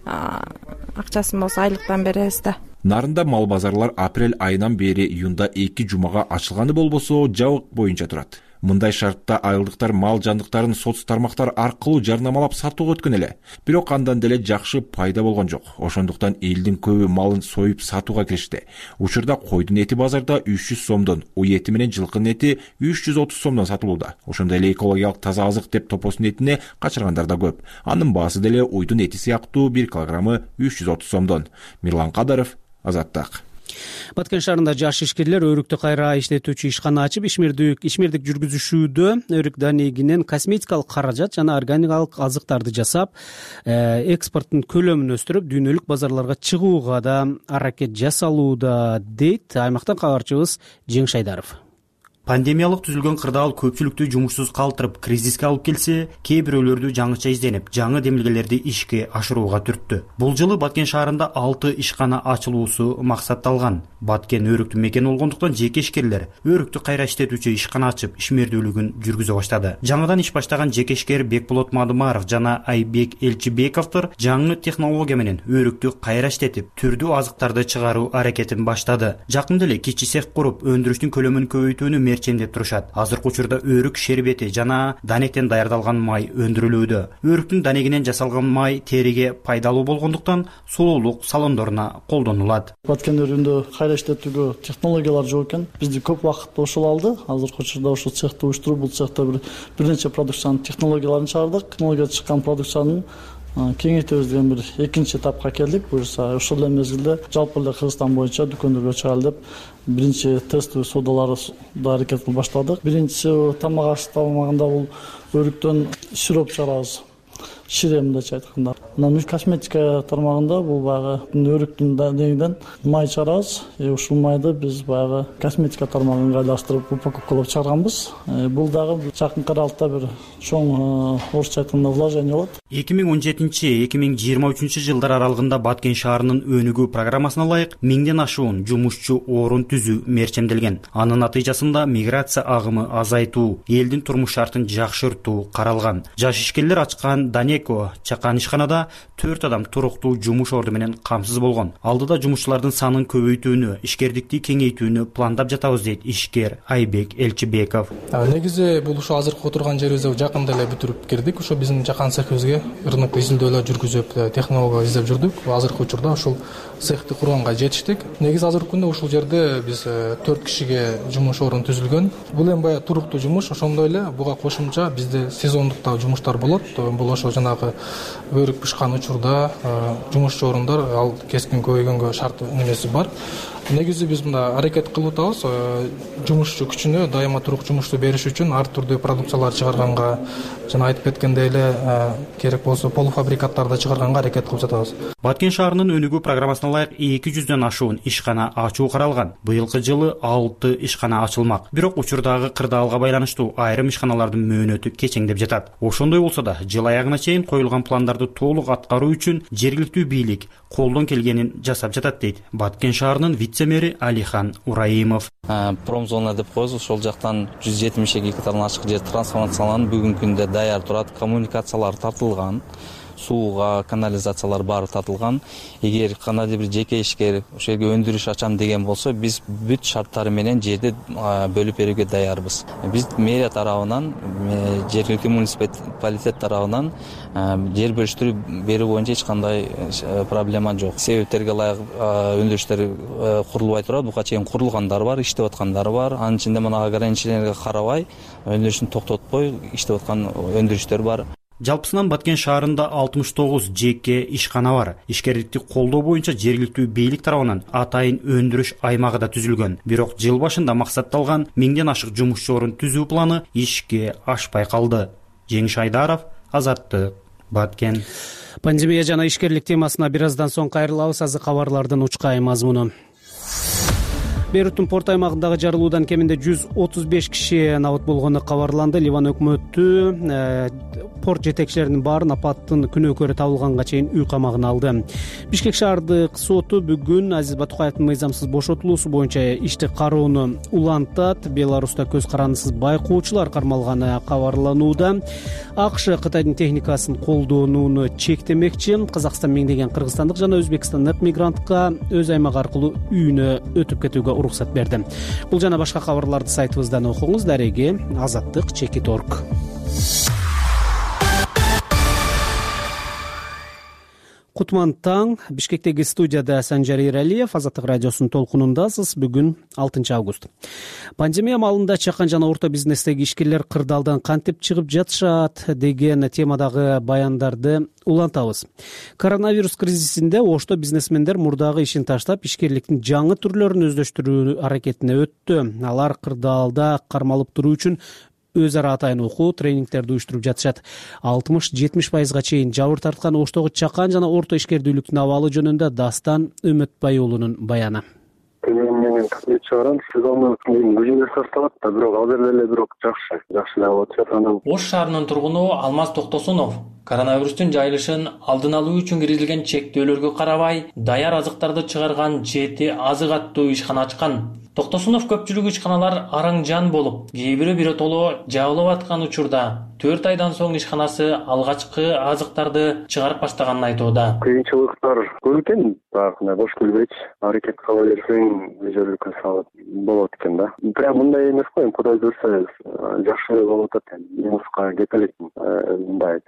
Акчасын болсо айлыктан беребиз да. Нарында мал базарлар апрель айынан бери июнда 2 жумага ачылганы болбосо жабык боюнча турат. Мындай шартта айылдыктар мал жандыктарын соц тармактар аркылуу жарнамалап сатууга өткөн эле. Бирок андан деле жакшы пайда болгон жок. Ошондуктан элдин көбү малын союп сатууга киришти. Учурда койдун эти базарда 300 сомдон, уй эти менен жылкынын эти 330 сомдон сатылууда. Ошондой эле экологиялык таза азык деп топосун этине качыргандар да көп. Анын баасы деле уйдун эти сыяктуу 1 килограммы 330 сомдон. Мирлан Кадыров, Азаттык. Баткен шаарында жаш ишкерлер өрүктү кайра иштетүүчү ишкана ачып, ишмердик жүргүзүшүүдө. Өрүк данегинен косметикалык каражат жана органикалык азыктарды жасап, экспорттун көлөмүн өстүрүп, дүйнөлүк базарларга чыгууга да аракет жасалууда, дейт аймактан кабарчыбыз Жеңиш Айдаров. Пандемиялык түзүлгөн кырдаал көпчүлүктү жумушсуз калтырып, кризиске алып келсе, кээ бирөөлөрдү жаңыча изденип, жаңы демилгелерди ишке ашырууга түрттү. Бул жылы Баткен шаарында 6 ишкана ачылуусу максатталган. Баткен өрүктүү мекен болгондуктан жеке ишкерлер өрүктү кайра иштетүүчү ишкана ачып, ишмердүүлүгүн жүргүзө баштады. Жаңыдан иш баштаган жеке ишкер Бекболот Мадымаров жана Айбек Элчибековдор жаңы технология менен өрүктү кайра иштетип, түрдүү азыктарды чыгаруу аракетин баштады. Жакында эле кичи цех куруп, өндүрүштүн көлөмүн көбөйтүүнү мерчендеп турушат. Азыркы учурда өрүк шербети жана данектен даярдалган май өндүрүлүүдө. Өрүктүн данегинен жасалган май териге пайдалуу болгондуктан сулуулук салондоруна колдонулат. Баткен өрүндө кайра иштетүүгө технологиялар жок экен. Бизди көп убакыт ошол алды. Азыркы учурда ошол цехти уюштуруп, бул цехте бир нече продукциянын технологияларын чыгардык. Технология чыккан продукциянын кеңейтебиз деген бир экинчи этапка келдик. Буюрса ошол эле мезгилде жалпы эле Кыргызстан боюнча дүкөндөргө чыгалы деп биринчи тесттүү соодаларды аракет кылып баштадык. Биринчиси тамак аш тармагында бул өрүктөн сироп чыгарабыз. Шире мындайча айтканда. Анан косметика тармагында бул баягы өрүктүн данегинен май чыгарабыз. Ушул майды биз баягы косметика тармагына айлаштырып упаковкалап чыгарганбыз. Бул дагы жакынкы аралыкта бир чоң орусча айтканда вложение болот. 2017-2023 жылдар аралыгында Баткен шаарынын өнүгүү программасына ылайык 1000ден ашуун жумушчу орун түзүү мерчемделген. Анын натыйжасында миграция агымы азайтуу, элдин турмуш шартын жакшыртуу каралган. Жаш ишкерлер ачкан Данеко чакан ишканада 4 адам туруктуу жумуш орду менен камсыз болгон. Алдыда жумушчулардын санын көбөйтүүнү, ишкердикти кеңейтүүнү пландап жатабыз дейт ишкер Айбек Элчибеков. Негизи бул ошо азыркы отурган жерибизде жакында эле бүтүрүп кирдик. Ошо биздин жакан цехибизге рынок изилдөөлөр жүргүзүп, технология издеп жүрдүк. Азыркы учурда ушул цехти курганга жетиштик. Негизи азыркы күндө ушул жерде биз 4 кишиге жумуш орун түзүлгөн. Бул эми баягы туруктуу жумуш, ошондой эле буга кошумча бизде сезондук да жумуштар болот. Бул ошо жанагы өрүк бышкан учурда жумушчу орундар ал кескин көбөйгөнгө шарт немеси бар. Негизи биз мында аракет кылып атабыз. Жумушчу күчүнө дайыма турук жумушту бериш үчүн ар түрдүү продукциялар чыгарганга, жана айтып кеткендей эле керек болсо полуфабрикаттарды чыгарганга аракет кылып жатабыз. Баткен шаарынын өнүгүү программасына ылайык 200дөн ашуун ишкана ачуу каралган. Быйылкы жылы 6 ишкана ачылмак. Бирок учурдагы кырдаалга байланыштуу айрым ишканалардын мөөнөтү кечеңдеп жатат. Ошондой болсо да, жыл аягына чейин коюлган пландарды толук аткаруу үчүн жергиликтүү бийлик колдон келгенин жасап жатат дейт Баткен шаарынын вице-мэри Алихан Ураимов. Промзона деп коебуз, ошол жактан 172 гектардын ачык жер трансформацияланып, бүгүнкү күндө даяр турат, коммуникациялар тартылган. Сууга, канализациялар баары тартылган. Эгер кандайдыр бир жеке ишкер ошол жерге өндүрүш ачам деген болсо, биз бүт шарттары менен жерди бөлүп берүүгө даярбыз. Биз мэрия тарабынан, жергиликтүү муниципалитет тарабынан жер бөлүштүрүп берүү боюнча эч кандай проблема жок. Себептерге ылайык өндүрүштөр курулбай турат. Буга чейин курулгандар бар, иштеп аткандар бар. Анын ичинде мына ограниченияларга карабай, өндүрүшүн токтотпой иштеп аткан өндүрүштөр бар. Жалпысынан Баткен шаарында 69 жеке ишкана бар. Ишкерликти колдоо боюнча жергиликтүү бийлик тарабынан атайын өндүрүш аймагы да түзүлгөн. Бирок жыл башында максатталган 1000ден ашык жумушчу орун түзүү планы ишке ашпай калды. Жеңиш Айдаров, Азаттык, Баткен. Пандемия жана ишкерлик темасына бир аздан соң кайрылабыз. Азыр кабарлардын учкай мазмуну. Бейруттун порт аймагындагы жарылуудан кеминде 135 киши набыт болгону кабарланды. Ливан өкмөтү порт жетекчилеринин баарын апаттын күнөөкөрү табылганга чейин үй камагына алды. Бишкек шаардык соту бүгүн Азиз Батукаевдин мыйзамсыз бошотулуусу боюнча ишти кароону улантат. Беларуста көз карандысыз байкоочулар кармалганы кабарланууда. АКШ Кытайдын техникасын колдонууну чектемекчи. Казакстан миңдеген кыргызстандык жана өзбекстандык мигрантка өз аймагы аркылуу үйүнө өтүп кетүүгө уруксат берди. Бул жана башка кабарларды сайтыбыздан окуңуз. Дареги Азаттык.org. Кутман таң. Бишкектеги студияда Санжар Эралиев. Азаттык радиосунун толкунундасыз. Бүгүн 6 август. Пандемия маалында чакан жана орто бизнестеги ишкерлер кырдаалдан кантип чыгып жатышат деген темадагы баяндарды улантабыз. Коронавирус кризисинде Ошто бизнесмендер мурдагы ишин таштап, ишкерликтин жаңы түрлөрүн өздөштүрүү аракетине өттү. Алар кырдаалда кармалып туруу үчүн өз ара атайын окуу, тренингтерди уюштуруп жатышат. 60-70%га чейин жабыр тарткан Оштогу чакан жана орто ишкердүүлүктүн абалы жөнүндө Дастан Үмүтбай уулунун баяны. Мен мен кабинет чыгарам. Сезонно көзүмдөр сарталат да, бирок ал жерде эле бирок жакшы эле болот атат. Анан Ош шаарынын тургуну Алмаз Токтосунов коронавирустун жайылышын алдын алуу үчүн киргизилген чектөөлөргө карабай даяр азыктарды чыгарган 7 азык аттуу ишкана ачкан. Токтосунов көпчүлүк ишканалар араң жан болуп, кээ бири биротоло жабылып аткан учурда 4 айдан соң ишканасы алгачкы азыктарды чыгарып баштаганын айтууда. Кыйынчылыктар көп экен, бирок бош келбейт. Аракет кыла берсең, өзгөрүүгө салып болот экен да. Прям мындай эмес го, Кудай көрсө жакшы болуп атат. Муска кете элекмин. Мындай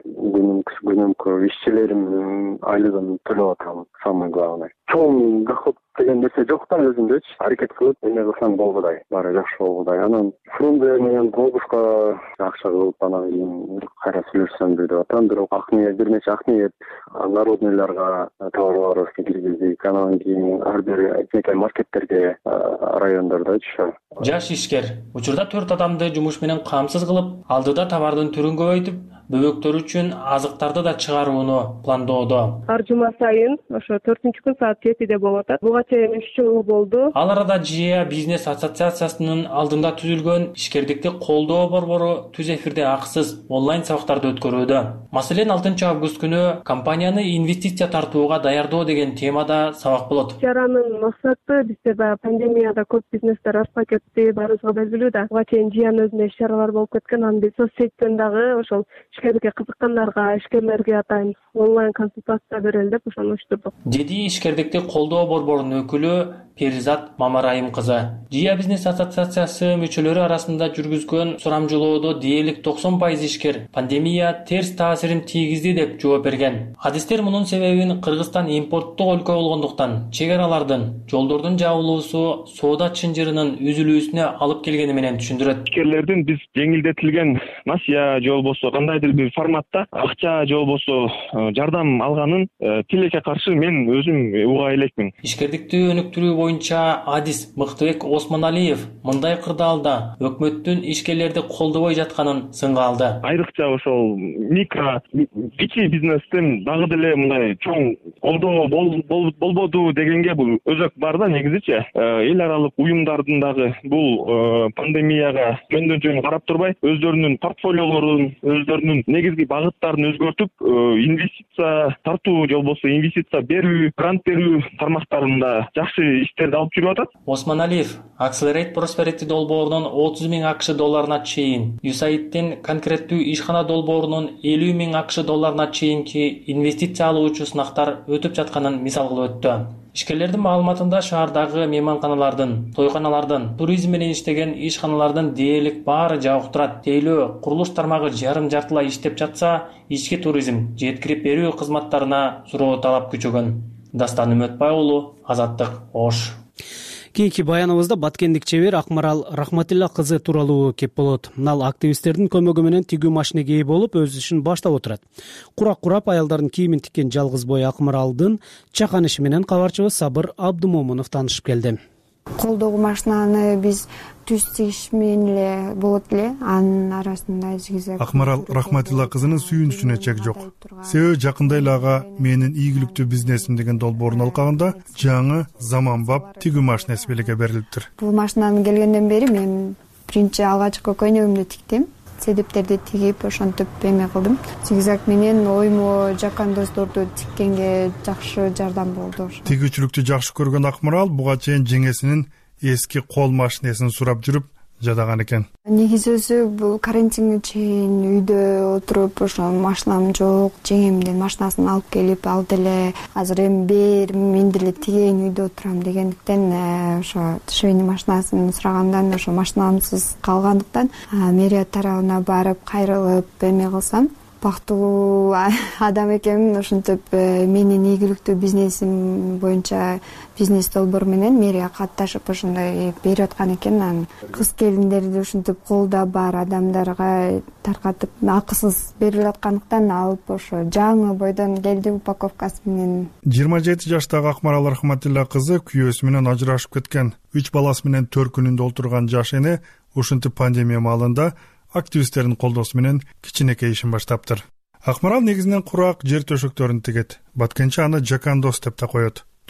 күнүмкү ишчилерим айлыгын төлөп атам. Самое главное. Чоң доход деген нерсе жок да өзүмдөчү. Аракет кылып, эме кылсаң болгудай, баары жакшы болгудай. Анан фрунзе менен глобуска акча кылып анан кайра сүйлөшсөм деп атам. Бирок акниет, бир нече акниет народныйларга товарларыбызды киргиздик. Анан кийин ар бир кичинекей маркеттерге райондордочу. Жаш ишкер учурда 4 адамды жумуш менен камсыз кылып, алдыда товардын түрүн көбөйтүп, бөбөктөр үчүн азыктарды да чыгарууну пландоодо. Ар жума сайын ошо 4-күн саат 7-де болуп атат. Буга чейин 3 жыл болду. Ал арада ЖИА бизнес ассоциациясынын алдында түзүлгөн ишкердикти колдоо борбору түз эфирде акысыз онлайн сабактарды өткөрүүдө. Маселен 6 август күнү компанияны инвестиция тартууга даярдоо деген темада сабак болот. Чаранын максаты бизде баягы пандемияда көп бизнестер артка кетти, баарыбызга белгилүү да. Буга чейин ЖИАнын өзүндө иш-чаралар болуп кеткен. Анан биз соцсеттен дагы ошол ишкерликке кызыккандарга, ишкерлерге атайын онлайн консультация берели деп ошону уюштурдук. Деди ишкердикти колдоо борборунун өкүлү Перизат Мамарайым кызы. ЖИА бизнес ассоциациясы мүчөлөрү арасында жүргүзгөн сурамжылоодо дээрлик 90% ишкер пандемия терс таасирин тийгизди деп жооп берген. Адистер мунун себебин Кыргызстан импорттук өлкө болгондуктан чек аралардын, жолдордун жабылуусу соода чынжырынын үзүлүүсүнө алып келгени менен түшүндүрөт. Ишкерлердин биз жеңилдетилген насыя же болбосо кандайдыр бир форматта акча же болбосо жардам алганын тилекке каршы мен өзүм уга элекмин. Ишкердикти өнүктүрүү боюнча адис Мыктыбек Осмоналиев мындай кырдаалда өкмөттүн ишкерлерди колдобой жатканын сынга алды. Айрыкча ошол микро кичи бизнестин дагы деле мындай чоң колдоо болбоду дегенге бул өзөк бар да негизичи. Эл аралык уюмдардын дагы бул пандемияга мөндөн жөн карап турбай, өздөрүнүн портфолиолорун, өздөрүнүн негизги багыттарын өзгөртүп, инвестиция тартуу же болбосо инвестиция берүү, грант берүү тармактарында жакшы иштерди алып жүрүп атат. Осмоналиев Accelerate Prosperity долбоорунун 30 000 акш долларына чейин, USAID-тин конкреттүү ишкана долбоорунун 50 000 акш долларына чейинки инвестиция алуучу сынактар өтүп жатканын мисал кылып өттү. Ишкерлердин маалыматында шаардагы мейманканалардын, тойканалардын, туризм менен иштеген ишканалардын дээрлик баары жабык турат. Тейлөө курулуш тармагы жарым-жартылай иштеп жатса, ички туризм, жеткирип берүү кызматтарына суроо талап күчөгөн. Дастан Үмөтбай уулу, Азаттык, Ош. Кийинки баяныбызда баткендик чебер Акмарал Рахматилла кызы тууралуу кеп болот. Ал активисттердин көмөгү менен тигүү машинеге ээ болуп, өз ишин баштап отурат. Курак курап аялдардын кийимин тиккен жалгыз бой Акмаралдын чаканышы менен кабарчыбыз Сабыр Абдумомунов таанышып келди. Колдогу машинаны биз түз тигиш менен эле болот эле, анын арасында зигзаг. Акмарал Рахматилла кызынын сүйүнүчүнө чек жок. Себеби жакында эле ага менин ийгиликтүү бизнесим деген долбоорун алкагында жаңы заманбап тигүү машинеси белекке берилиптир. Бул машинанын келгенден бери мен биринчи алгачкы көйнөгүмдү тиктим. Седептерди тигип, ошентип эме кылдым. Зигзаг менен оймо жакан досторду тиккенге жакшы жардам болду. Тигүүчүлүктү жакшы көргөн Акмарал буга чейин жеңесинин эски кол машинесин сурап жүрүп жадаган экен. Негизи өзү бул карантинге чейин үйдө отуруп, ошо машинам жок, жеңемдин машинасын алып келип, ал деле азыр эми бер мен деле тигейин үйдө отурам дегендиктен ошо швейный машинасын сурагандан ошо машинамсыз калгандыктан мэрия тарабына барып кайрылып эме кылсам, бактылуу адам экенмин. Ошентип менин ийгиликтүү бизнесим боюнча бизнес долбоор менен мэрия катташып ошондой берип аткан экен. Кыз келиндерди ушинтип колдо бар адамдарга таркатып акысыз берилип аткандыктан алып ошо жаңы бойдон келди упаковкасы менен. 27 жаштагы Акмарал Рахматилла кызы күйөөсү менен ажырашып кеткен. 3 баласы менен 4 күнүндө олтурган жаш эне ушинтип пандемия маалында активисттердин колдоосу менен кичинекей ишин баштаптыр. Акмарал негизинен курак жер төшөктөрүн тигет. Баткенчи аны жакандос деп да коет.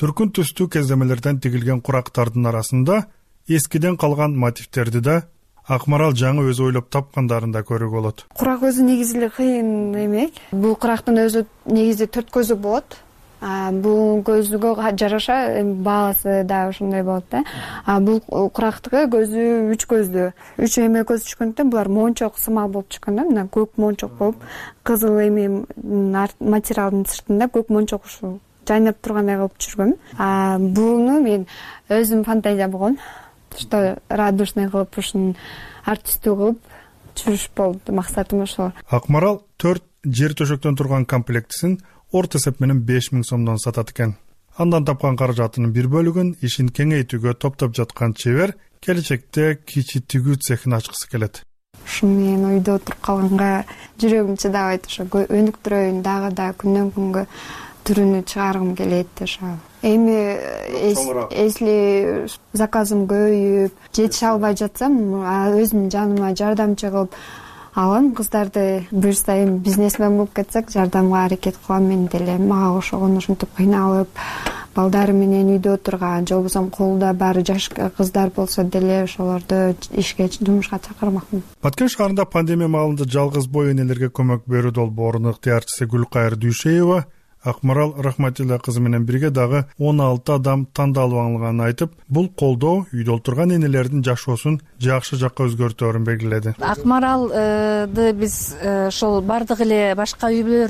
Түркүн түстүү кездемелерден тигилген курактардын арасында эскиден калган мотивтерди да Акмарал жаңы өзү ойлоп тапкандарын да көрүүгө болот. Курак өзү негизи эле кыйын эме. Бул курактын өзү негизи 4 көзү болот. Бул көзгө жараша баасы да ошондой болот да. Бул курактыгы көзү 3 көздүү. 3 эме көз түшкөндөн булар мончок сымал болуп чыккан да. Мына көк мончок болуп, кызыл эме материалдын сыртында көк мончок ушул жайнап тургандай кылып түшүргөм. Буну мен өзүм фантазия болгон. Что радушный кылып ушун артисттүү кылып түшүрүш болду максатым ошол. Акмарал 4 жер төшөктөн турган комплектисин орто эсеп менен 5000 сомдон сатат экен. Андан тапкан каражатынын бир бөлүгүн ишин кеңейтүүгө топтоп жаткан чебер келечекте кичи тигүү цехин ачкысы келет. Ушу мен үйдө отуруп калганга жүрөгүм чыдабайт, ошо өнүктүрөйүн дагы да күндөн күнгө түрүнү чыгаргым келет ошо. Эми если заказым көбөйүп, жетише албай жатсам, өзүм жаныма жардамчы кылып алган кыздарды буюрса, эми бизнесмен болуп кетсек, жардамга аракет кылам мен деле. Мага ошогон ушинтип кыйналып, балдары менен үйдө отурган, же болбосо колунда баары жаш кыздар болсо деле ошолорду ишке, жумушка чакырмакмын. Баткен шаарында пандемия маалында жалгыз бой энелерге көмөк берүү долбоорунун ыктыярчысы Гүлкайыр Дүйшеева Акмарал Рахматилла кызы менен бирге дагы 16 адам тандалып алынганын айтып, бул колдоо үйдө отурган энелердин жашоосун жакшы жакка өзгөртөөрүн белгиледи. Акмаралды биз ошол бардык эле башка үй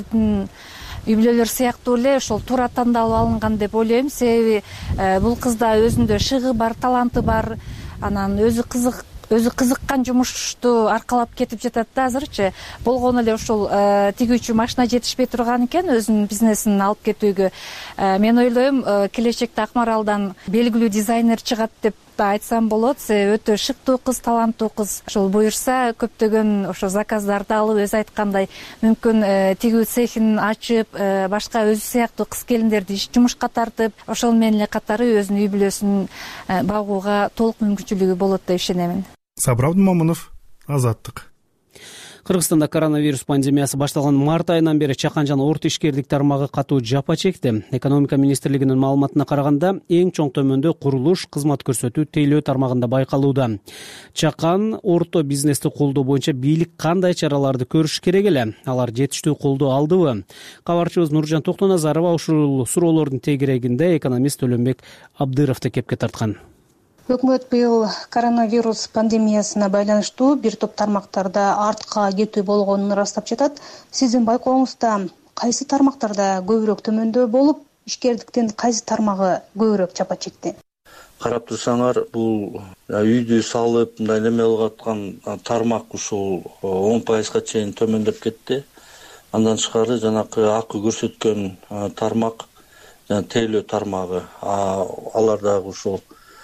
бүлөлөр сыяктуу эле ошол туура тандалып алынган деп ойлойм. Себеби бул кызда өзүндө шыгы бар, таланты бар, анан өзү кызыккан жумушту аркалап кетип жатат да азырчы. Болгону эле ошол тигүүчү машина жетишпей турган экен өзүнүн бизнесин алып кетүүгө. Мен ойлойм, келечекте Акмаралдан белгилүү дизайнер чыгат деп айтсам болот. Өтө шыктуу кыз, таланттуу кыз. Ошол буюрса көптөгөн ошо заказдарды алып, өзү айткандай, мүмкүн тигүү цехин ачып, башка өзү сыяктуу кыз келиндерди жумушка тартып, ошол менен эле катары өзүнүн үй бүлөсүн багууга толук мүмкүнчүлүгү болот деп ишенемин. Сабыр Абдумамунов, Азаттык. Кыргызстанда коронавирус пандемиясы башталган март айынан бери чакан жана орто ишкерлик тармагы катуу жапа чекти. Экономика министрлигинин маалыматына караганда, эң чоң төмөндө курулуш, кызмат көрсөтүү, тейлөө тармагында байкалууда. Чакан орто бизнести колдоо боюнча бийлик кандай чараларды көрүш керек эле? Алар жетиштүү колдоо алдыбы? Кабарчыбыз Нуржан Токтоназарова ушул суроолордун тегерегинде экономист Төлөнбек Абдыровду кепке тарткан. Өкмөт быйыл коронавирус пандемиясына байланыштуу бир топ тармактарда артка кетүү болгонун ырастап жатат. Сиздин байкооңузда кайсы тармактарда көбүрөөк төмөндө болуп, ишкердиктин кайсы тармагы көбүрөөк жапа чекти? Карап турсаңар, бул үйдү салып, мындай неме кылып аткан тармак ушул 10%га чейин төмөндөп кетти. Андан тышкары жанакы акы көрсөткөн тармак, жана тейлөө тармагы, алар дагы ушул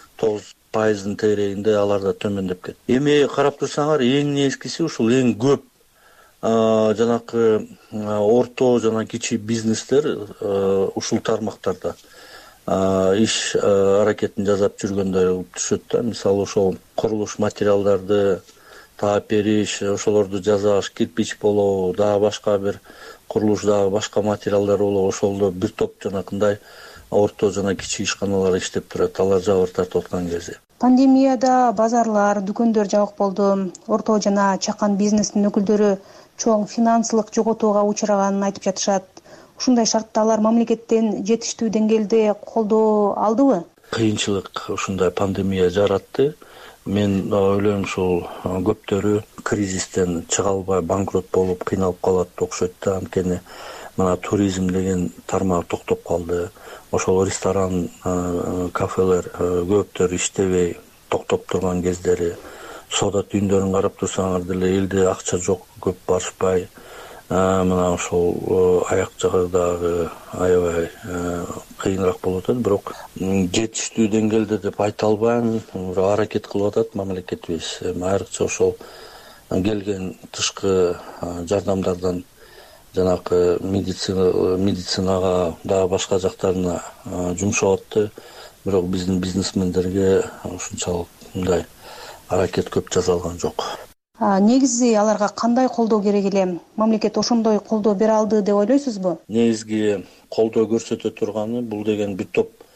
9%-ын тегерегинде алар да төмөндөп кетти. Эми карап турсаңар, эң нескиси ушул эң көп жанакы орто жана кичи бизнестер ушул тармактарда иш аракетин жасап жүргөндөр болуп түшөт да. Мисалы ошол курулуш материалдарды таап бериш, ошолорду жасаш, кирпич болобу, дагы башка бир курулушдагы башка материалдар болобу, ошолдо бир топ жанакындай орто жана кичи ишканалар иштеп турат, алар жабыр тартып аткан кезде. Пандемияда базарлар, дүкөндөр жабык болду. Орто жана чакан бизнестин өкүлдөрү чоң финансылык жоготууга учраганын айтып жатышат. Ушундай шартта алар мамлекеттен жетиштүү деңгээлде колдоо алдыбы? Кыйынчылык ушундай пандемия жаратты. Мен ойлойм, ушул көптөрү кризистен чыга албай банкрот болуп кыйналып калат окшойт да. Анткени мына туризм деген тармак токтоп калды. Ошол ресторан, кафелер көптөр иштебей токтоп турган кездери, соода түйүндөрүн карап турсаңар деле элде акча жок, көп барышпай, мына ошол аяк жагырдагы аябай кыйыныраак болуп атат. Бирок жетиштүү деңгээлде деп айта албайм, аракет кылып атат мамлекетибиз. Айрыкча ошол келген тышкы жардамдардан жанакы медицинага дагы башка жактарына жумшап атты. Бирок биздин бизнесмендерге ушунчалык мындай аракет көп жасалган жок. Негизи аларга кандай колдоо керек эле? Мамлекет ошондой колдоо бере алды деп ойлойсузбу? Негизги колдоо көрсөтө турганы бул деген бир топ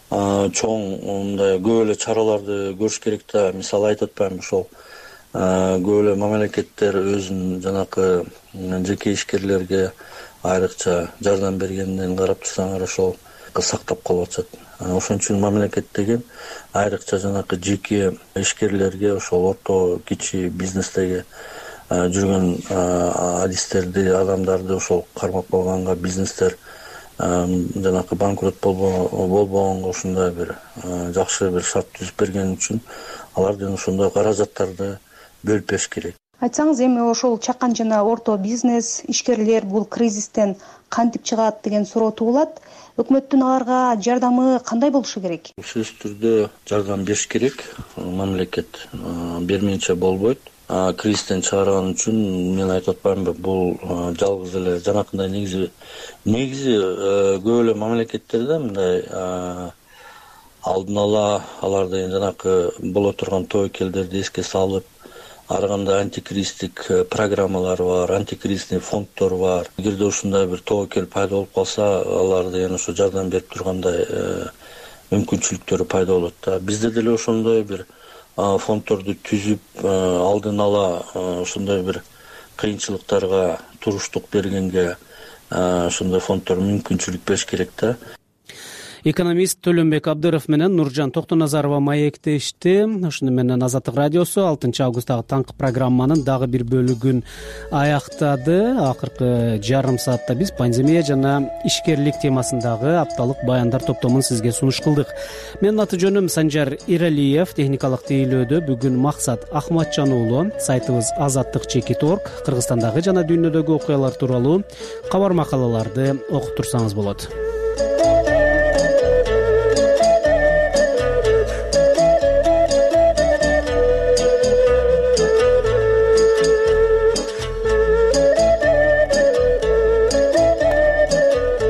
чоң мындай көп эле чараларды көрүш керек да. Мисалы айтып атпаймынбы, ошол көп эле мамлекеттер өзүнүн жанакы жеке ишкерлерге айрыкча жардам бергенден карап турсаңар ошол сактап калып атышат. Ошон үчүн мамлекет деген айрыкча жанакы жеке ишкерлерге, ошол орто кичи бизнестеги жүргөн адистерди, адамдарды ошол кармап калганга, бизнестер жанакы банкрот болбогонго ушундай бир жакшы бир шарт түзүп берген үчүн алардын ошондой каражаттарды бөлүп бериш керек. Айтсаңыз, эми ошол чакан жана орто бизнес ишкерлер бул кризистен кантип чыгат деген суроо туулат. Өкмөттүн аларга жардамы кандай болушу керек? Сөзсүз түрдө жардам бериш керек. Мамлекет бермейинче болбойт. Кризистен чыгарган үчүн мен айтып атпаймынбы, бул жалгыз эле жанакындай негизи көп эле мамлекеттерде мындай алдын ала алардын жанакы боло турган тобокелдерди эске салып, ар кандай антикризистик программалар бар, антикризисный фонддор бар. Эгерде ушундай бир тобокел пайда болуп калса, аларды ошо жардам берип тургандай мүмкүнчүлүктөрү пайда болот да. Бизде деле ошондой бир фонддорду түзүп, алдын ала ошондой бир кыйынчылыктарга туруштук бергенге ошондой фонддор мүмкүнчүлүк бериш керек да. Экономист Төлөнбек Абдыров менен Нуржан Токтоназарова маектешти. Ошону менен Азаттык радиосу 6 августтагы таңкы программанын дагы бир бөлүгүн аяктады. Акыркы жарым саатта биз пандемия жана ишкерлик темасындагы апталык баяндар топтомун сизге сунуш кылдык. Менин аты жөнүм Санжар Иралиев. Техникалык тейлөөдө бүгүн Максат Ахматжан уулу. Сайтыбыз azattik.org. Кыргызстандагы жана дүйнөдөгү окуялар тууралуу кабар макалаларды окуп турсаңыз болот.